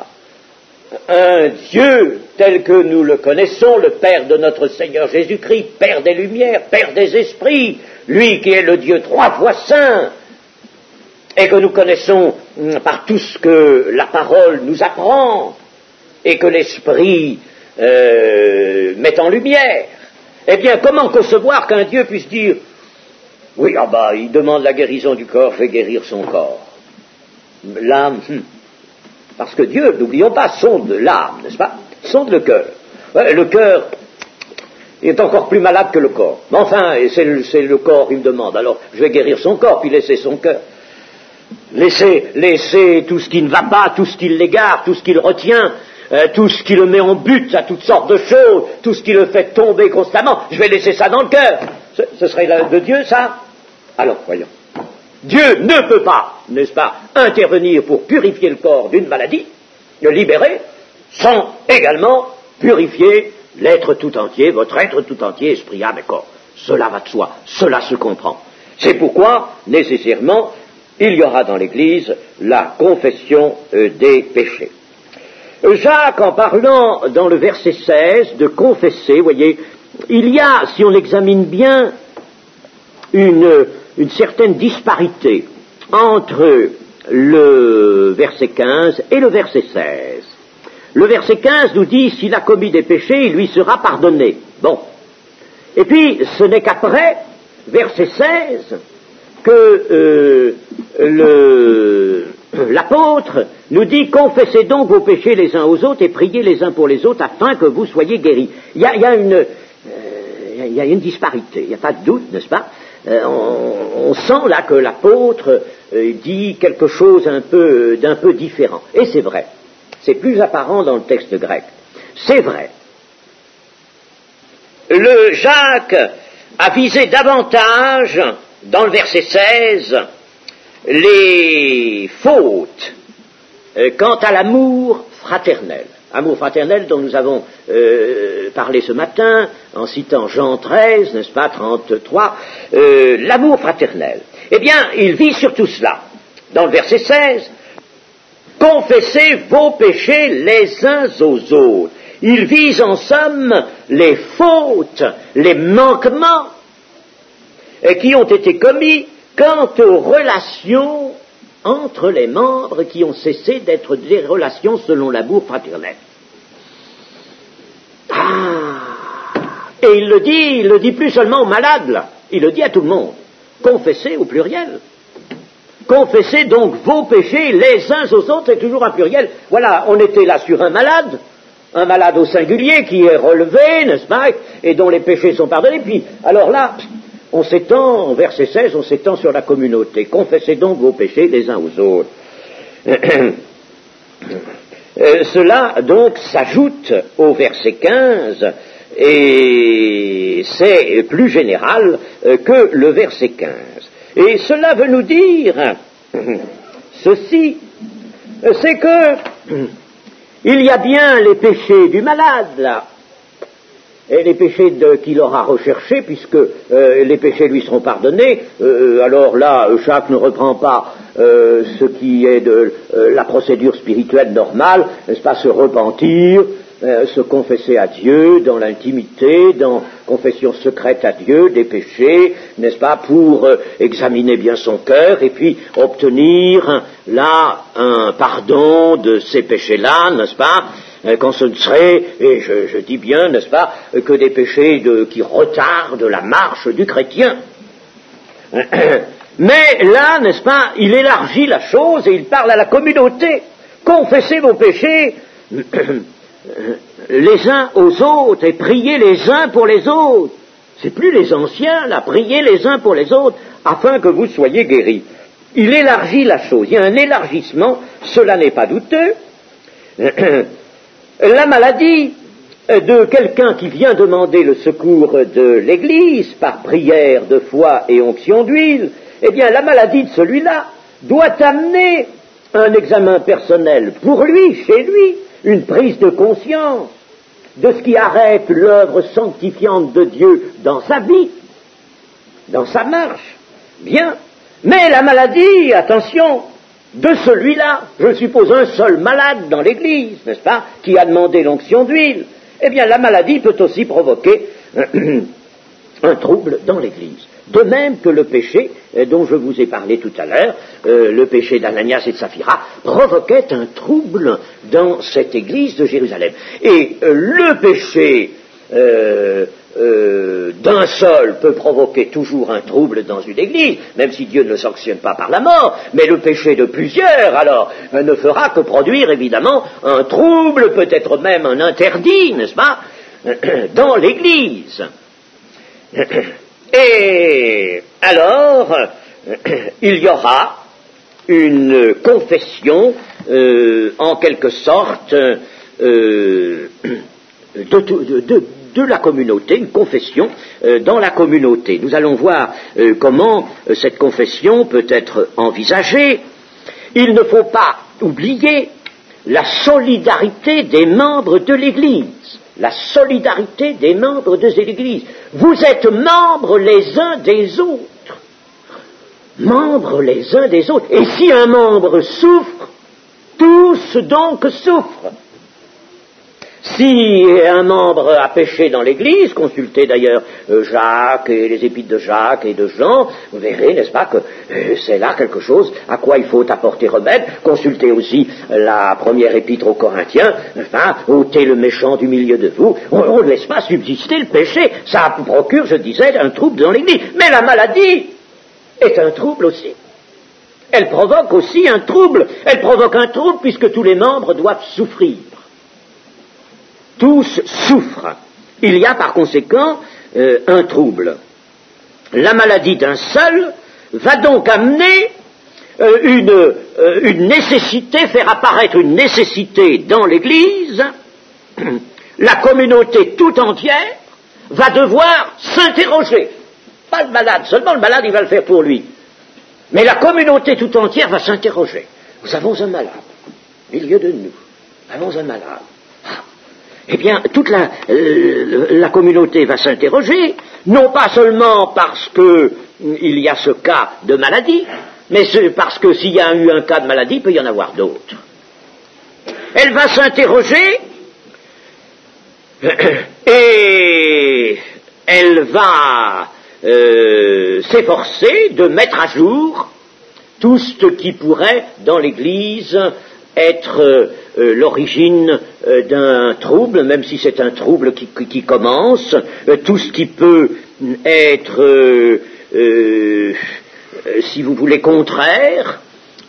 un Dieu tel que nous le connaissons, le Père de notre Seigneur Jésus-Christ, Père des Lumières, Père des Esprits, lui qui est le Dieu trois fois saint, et que nous connaissons par tout ce que la parole nous apprend, et que l'Esprit Euh, met en lumière. Eh bien, comment concevoir qu'un Dieu puisse dire « Oui, ah bah, il demande la guérison du corps, je vais guérir son corps. » L'âme, hum. Parce que Dieu, n'oublions pas, sonde l'âme, n'est-ce pas? Sonde le cœur. Ouais, le cœur est encore plus malade que le corps. Mais enfin, c'est le, c'est le corps, il me demande. Alors, je vais guérir son corps, puis laisser son cœur. Laisser, laisser tout ce qui ne va pas, tout ce qui l'égare, tout ce qui le retient, Euh, tout ce qui le met en but à toutes sortes de choses, tout ce qui le fait tomber constamment, je vais laisser ça dans le cœur. Ce, ce serait de Dieu, ça? Alors, voyons. Dieu ne peut pas, n'est-ce pas, intervenir pour purifier le corps d'une maladie, le libérer, sans également purifier l'être tout entier, votre être tout entier, esprit, âme et corps. Cela va de soi, cela se comprend. C'est pourquoi, nécessairement, il y aura dans l'Église la confession euh, des péchés. Jacques, en parlant dans le verset seize de confesser, voyez, il y a, si on l'examine bien, une, une certaine disparité entre le verset quinze et le verset seize. Le verset quinze nous dit, s'il a commis des péchés, il lui sera pardonné. Bon. Et puis, ce n'est qu'après, verset seize, que euh, le... l'apôtre nous dit « Confessez donc vos péchés les uns aux autres et priez les uns pour les autres afin que vous soyez guéris. » Il y a, il y a, une, euh, il y a une disparité, il n'y a pas de doute, n'est-ce pas? euh, on, on sent là que l'apôtre euh, dit quelque chose un peu, d'un peu différent. Et c'est vrai. C'est plus apparent dans le texte grec. C'est vrai. Le Jacques a visé davantage, dans le verset seize, les fautes euh, quant à l'amour fraternel. Amour fraternel dont nous avons euh, parlé ce matin, en citant Jean treize, n'est-ce pas, trente-trois, euh, l'amour fraternel. Eh bien, il vit surtout cela. Dans le verset seize, « Confessez vos péchés les uns aux autres ». Il vise en somme les fautes, les manquements euh, qui ont été commis quant aux relations entre les membres qui ont cessé d'être des relations selon l'amour fraternel. Et il le dit, il le dit plus seulement aux malades, là. Il le dit à tout le monde. Confessez au pluriel. Confessez donc vos péchés les uns aux autres, c'est toujours un pluriel. Voilà, on était là sur un malade, un malade au singulier qui est relevé, n'est-ce pas, et dont les péchés sont pardonnés. Puis, alors là, on s'étend, verset seize, on s'étend sur la communauté. Confessez donc vos péchés les uns aux autres. Euh, cela, donc, s'ajoute au verset quinze, et c'est plus général euh, que le verset quinze. Et cela veut nous dire ceci, c'est que il y a bien les péchés du malade, là, et les péchés de, qu'il aura recherchés, puisque euh, les péchés lui seront pardonnés. Euh, alors là, Jacques ne reprend pas euh, ce qui est de euh, la procédure spirituelle normale, n'est-ce pas, se repentir, euh, se confesser à Dieu dans l'intimité, dans confession secrète à Dieu des péchés, n'est-ce pas, pour euh, examiner bien son cœur et puis obtenir là un pardon de ces péchés-là, n'est-ce pas, quand ce ne serait, et je, je dis bien, n'est-ce pas, que des péchés de, qui retardent la marche du chrétien. Mais là, n'est-ce pas, il élargit la chose et il parle à la communauté. Confessez vos péchés les uns aux autres et priez les uns pour les autres. C'est plus les anciens, là, priez les uns pour les autres afin que vous soyez guéris. Il élargit la chose, il y a un élargissement, cela n'est pas douteux. La maladie de quelqu'un qui vient demander le secours de l'Église par prière de foi et onction d'huile, eh bien la maladie de celui-là doit amener un examen personnel pour lui, chez lui, une prise de conscience de ce qui arrête l'œuvre sanctifiante de Dieu dans sa vie, dans sa marche. Bien, mais la maladie, attention, de celui-là, je suppose un seul malade dans l'Église, n'est-ce pas, qui a demandé l'onction d'huile, eh bien la maladie peut aussi provoquer un trouble dans l'Église. De même que le péché euh, dont je vous ai parlé tout à l'heure, euh, le péché d'Ananias et de Saphira, provoquait un trouble dans cette Église de Jérusalem. Et euh, le péché euh, euh, d'un seul peut provoquer toujours un trouble dans une Église, même si Dieu ne le sanctionne pas par la mort, mais le péché de plusieurs, alors, euh, ne fera que produire évidemment un trouble, peut-être même un interdit, n'est-ce pas, dans l'Église. Et alors, il y aura une confession, euh, en quelque sorte, euh, de, de, de, de la communauté, une confession euh, dans la communauté. Nous allons voir euh, comment euh, cette confession peut être envisagée. Il ne faut pas oublier la solidarité des membres de l'Église. La solidarité des membres de l'Église. Vous êtes membres les uns des autres. Membres les uns des autres. Et si un membre souffre, tous donc souffrent. Si un membre a péché dans l'Église, consultez d'ailleurs euh, Jacques et les épîtres de Jacques et de Jean, vous verrez, n'est-ce pas, que euh, c'est là quelque chose à quoi il faut apporter remède. Consultez aussi la première épître aux Corinthiens, enfin, ôtez le méchant du milieu de vous, on, on ne laisse pas subsister le péché, ça procure, je disais, un trouble dans l'Église. Mais la maladie est un trouble aussi. Elle provoque aussi un trouble, elle provoque un trouble puisque tous les membres doivent souffrir. Tous souffrent. Il y a par conséquent euh, un trouble. La maladie d'un seul va donc amener euh, une, euh, une nécessité, faire apparaître une nécessité dans l'Église. La communauté tout entière va devoir s'interroger. Pas le malade, seulement le malade il va le faire pour lui. Mais la communauté tout entière va s'interroger. Nous avons un malade, au milieu de nous. Nous avons un malade. Eh bien, toute la, euh, la communauté va s'interroger, non pas seulement parce que il y a ce cas de maladie, mais parce que s'il y a eu un cas de maladie, il peut y en avoir d'autres. Elle va s'interroger et elle va euh, s'efforcer de mettre à jour tout ce qui pourrait, dans l'Église, être euh, euh, l'origine euh, d'un trouble, même si c'est un trouble qui, qui, qui commence, euh, tout ce qui peut être, euh, euh, euh, si vous voulez, contraire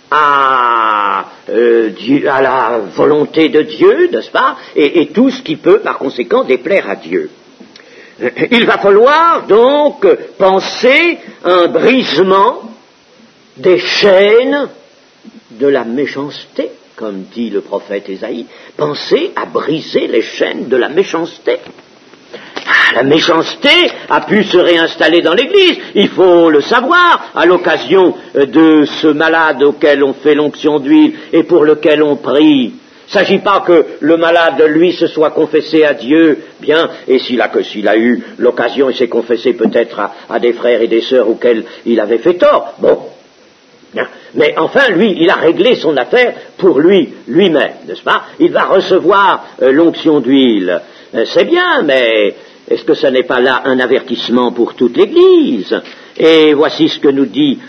à, euh, Dieu, à la volonté de Dieu, n'est-ce pas, et, et tout ce qui peut, par conséquent, déplaire à Dieu. Il va falloir donc penser un brisement des chaînes de la méchanceté, comme dit le prophète Ésaïe. Penser à briser les chaînes de la méchanceté. Ah, la méchanceté a pu se réinstaller dans l'Église, il faut le savoir, à l'occasion de ce malade auquel on fait l'onction d'huile et pour lequel on prie. Il ne s'agit pas que le malade, lui, se soit confessé à Dieu, bien, et s'il a, que s'il a eu l'occasion, il s'est confessé peut-être à, à des frères et des sœurs auxquels il avait fait tort. Bon, bien. Mais enfin, lui, il a réglé son affaire pour lui, lui-même, n'est-ce pas? Il va recevoir euh, l'onction d'huile. Euh, c'est bien, mais est-ce que ce n'est pas là un avertissement pour toute l'Église? Et voici ce que nous dit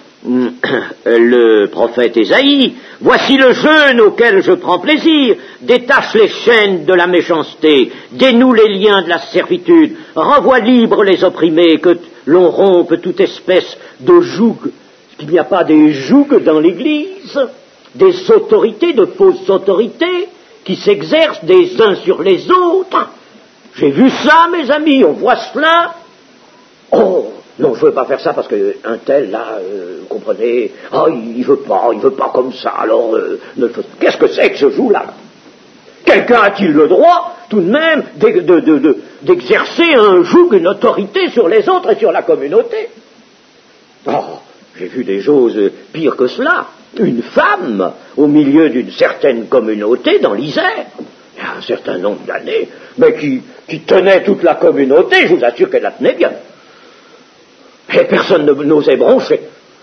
le prophète Ésaïe. Voici le jeûne auquel je prends plaisir, détache les chaînes de la méchanceté, dénoue les liens de la servitude, renvoie libres les opprimés, que l'on rompe toute espèce de joug. Qu'il n'y a pas des jougs dans l'Église, des autorités, de fausses autorités, qui s'exercent des uns sur les autres. J'ai vu ça, mes amis, on voit cela. Oh, non, je ne veux pas faire ça parce qu'un tel, là, euh, vous comprenez, oh, il ne veut pas, il ne veut pas comme ça, alors, euh, ne, qu'est-ce que c'est que ce joug-là? Quelqu'un a-t-il le droit, tout de même, de, de, de, de, d'exercer un joug, une autorité sur les autres et sur la communauté? Oh, j'ai vu des choses pires que cela. Une femme, au milieu d'une certaine communauté, dans l'Isère, il y a un certain nombre d'années, mais qui, qui tenait toute la communauté, je vous assure qu'elle la tenait bien. Et personne n'osait broncher.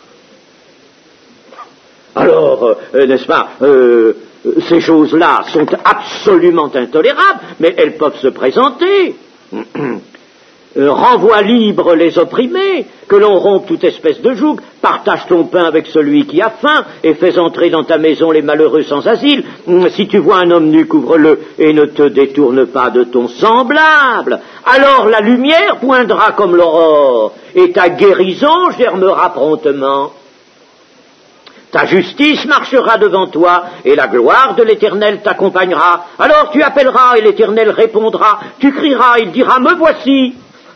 Alors, euh, n'est-ce pas, euh, ces choses-là sont absolument intolérables, mais elles peuvent se présenter. Euh, renvoie libre les opprimés, que l'on rompe toute espèce de joug, partage ton pain avec celui qui a faim, et fais entrer dans ta maison les malheureux sans asile. Si tu vois un homme nu, couvre-le, et ne te détourne pas de ton semblable. Alors la lumière poindra comme l'aurore, et ta guérison germera promptement. Ta justice marchera devant toi, et la gloire de l'Éternel t'accompagnera. Alors tu appelleras, et l'Éternel répondra. Tu crieras, il dira, me voici.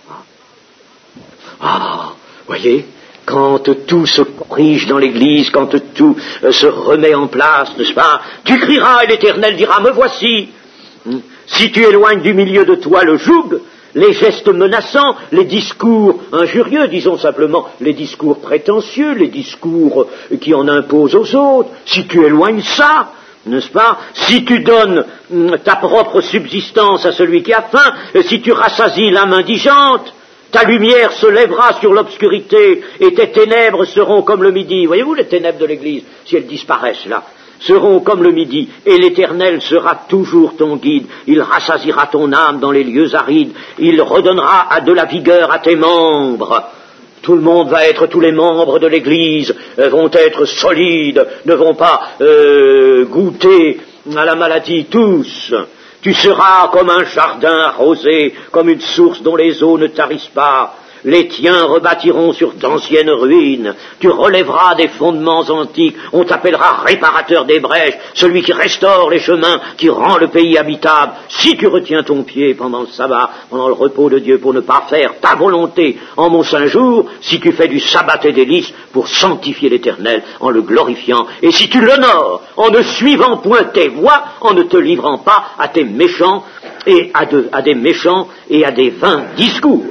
Ah, voyez, quand tout se corrige dans l'Église, quand tout euh, se remet en place, n'est-ce pas? Tu crieras et l'Éternel dira, me voici. Hum. Si tu éloignes du milieu de toi le joug, les gestes menaçants, les discours injurieux, disons simplement les discours prétentieux, les discours qui en imposent aux autres, si tu éloignes ça, n'est-ce pas? Si tu donnes hum, ta propre subsistance à celui qui a faim, si tu rassasies l'âme indigente, ta lumière se lèvera sur l'obscurité et tes ténèbres seront comme le midi. Voyez-vous les ténèbres de l'Église, si elles disparaissent là, seront comme le midi, et l'Éternel sera toujours ton guide. Il rassasiera ton âme dans les lieux arides, il redonnera à de la vigueur à tes membres. Tout le monde va être, tous les membres de l'Église euh, vont être solides, ne vont pas euh, goûter à la maladie tous. Tu seras comme un jardin arrosé, comme une source dont les eaux ne tarissent pas. Les tiens rebâtiront sur d'anciennes ruines. Tu relèveras des fondements antiques. On t'appellera réparateur des brèches, celui qui restaure les chemins, qui rend le pays habitable. Si tu retiens ton pied pendant le sabbat, pendant le repos de Dieu, pour ne pas faire ta volonté en mon saint jour, si tu fais du sabbat tes délices pour sanctifier l'Éternel en le glorifiant, et si tu l'honores en ne suivant point tes voies, en ne te livrant pas à tes méchants et à, de, à des méchants et à des vains discours.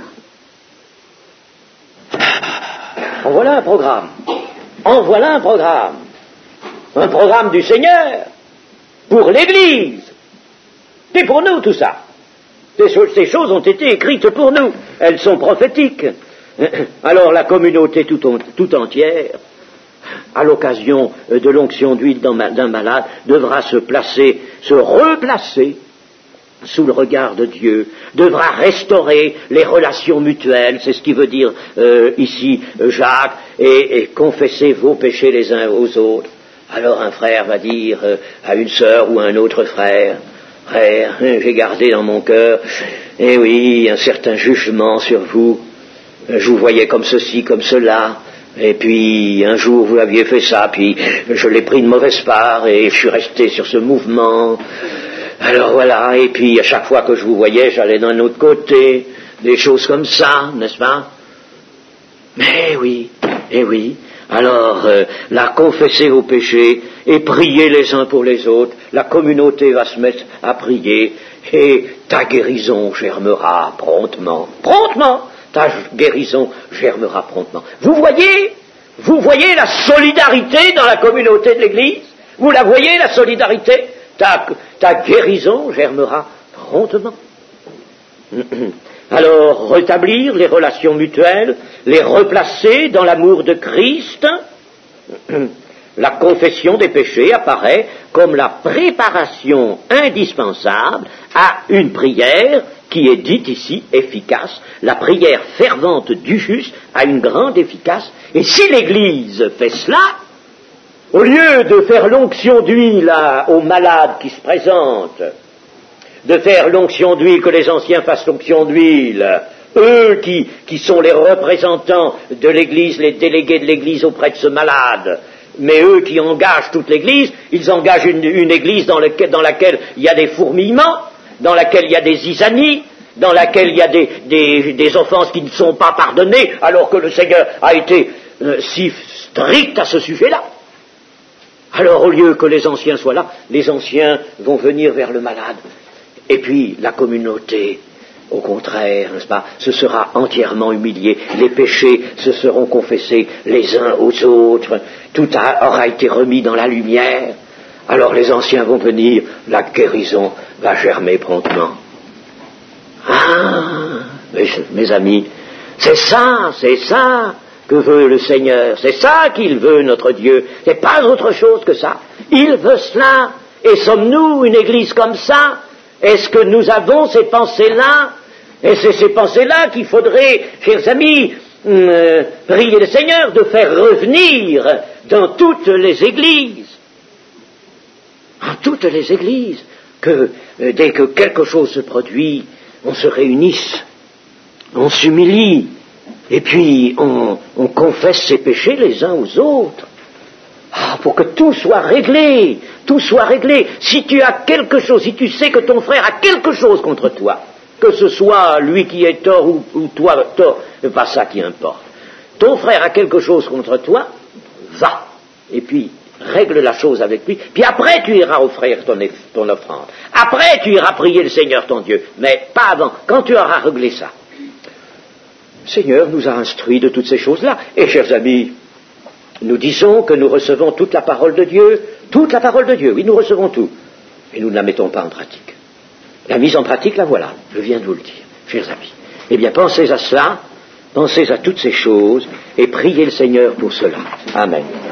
En voilà un programme. En voilà un programme. Un programme du Seigneur pour l'Église. C'est pour nous tout ça. Ces choses, ces choses ont été écrites pour nous. Elles sont prophétiques. Alors la communauté tout, en, tout entière, à l'occasion de l'onction d'huile d'un malade, devra se placer, se replacer sous le regard de Dieu, devra restaurer les relations mutuelles, c'est ce qui veut dire euh, ici Jacques, et, et confesser vos péchés les uns aux autres. Alors un frère va dire euh, à une sœur ou à un autre frère, frère, j'ai gardé dans mon cœur, eh oui, un certain jugement sur vous. Je vous voyais comme ceci, comme cela, et puis un jour vous aviez fait ça, puis je l'ai pris de mauvaise part et je suis resté sur ce mouvement. Alors voilà, et puis à chaque fois que je vous voyais, j'allais d'un autre côté, des choses comme ça, n'est-ce pas? Mais oui, eh oui. Alors, euh, la confesser vos péchés et prier les uns pour les autres, la communauté va se mettre à prier et ta guérison germera promptement. Promptement! Ta guérison germera promptement. Vous voyez, vous voyez la solidarité dans la communauté de l'Église? Vous la voyez, la solidarité? Ta, ta guérison germera promptement. Alors, rétablir les relations mutuelles, les replacer dans l'amour de Christ. La confession des péchés apparaît comme la préparation indispensable à une prière qui est dite ici efficace. La prière fervente du juste a une grande efficace. Et si l'Église fait cela, au lieu de faire l'onction d'huile aux malades qui se présentent, de faire l'onction d'huile, que les anciens fassent l'onction d'huile, eux qui, qui sont les représentants de l'Église, les délégués de l'Église auprès de ce malade, mais eux qui engagent toute l'Église, ils engagent une, une Église dans, le, dans laquelle il y a des fourmillements, dans laquelle il y a des isanies, dans laquelle il y a des, des, des offenses qui ne sont pas pardonnées, alors que le Seigneur a été euh, si strict à ce sujet-là. Alors au lieu que les anciens soient là, les anciens vont venir vers le malade. Et puis la communauté, au contraire, n'est-ce pas, se sera entièrement humiliée, les péchés se seront confessés les uns aux autres, tout a, aura été remis dans la lumière, alors les anciens vont venir, la guérison va germer promptement. Ah, mes, mes amis, c'est ça, c'est ça que veut le Seigneur, c'est ça qu'il veut notre Dieu, c'est pas autre chose que ça, il veut cela, et sommes-nous une église comme ça? Est-ce que nous avons ces pensées-là? Et c'est ces pensées-là qu'il faudrait, chers amis, euh, prier le Seigneur de faire revenir dans toutes les églises. En toutes les églises, que euh, dès que quelque chose se produit, on se réunisse, on s'humilie, et puis on, on confesse ses péchés les uns aux autres. Ah, pour que tout soit réglé, tout soit réglé. Si tu as quelque chose, si tu sais que ton frère a quelque chose contre toi, que ce soit lui qui est tort ou, ou toi tort, c'est pas ça qui importe. Ton frère a quelque chose contre toi, va, et puis règle la chose avec lui, puis après tu iras offrir ton, ton offrande. Après tu iras prier le Seigneur ton Dieu, mais pas avant, quand tu auras réglé ça. Le Seigneur nous a instruits de toutes ces choses-là, et chers amis, nous disons que nous recevons toute la parole de Dieu, toute la parole de Dieu, oui, nous recevons tout, et nous ne la mettons pas en pratique. La mise en pratique, la voilà, je viens de vous le dire, chers amis. Eh bien, pensez à cela, pensez à toutes ces choses, et priez le Seigneur pour cela. Amen.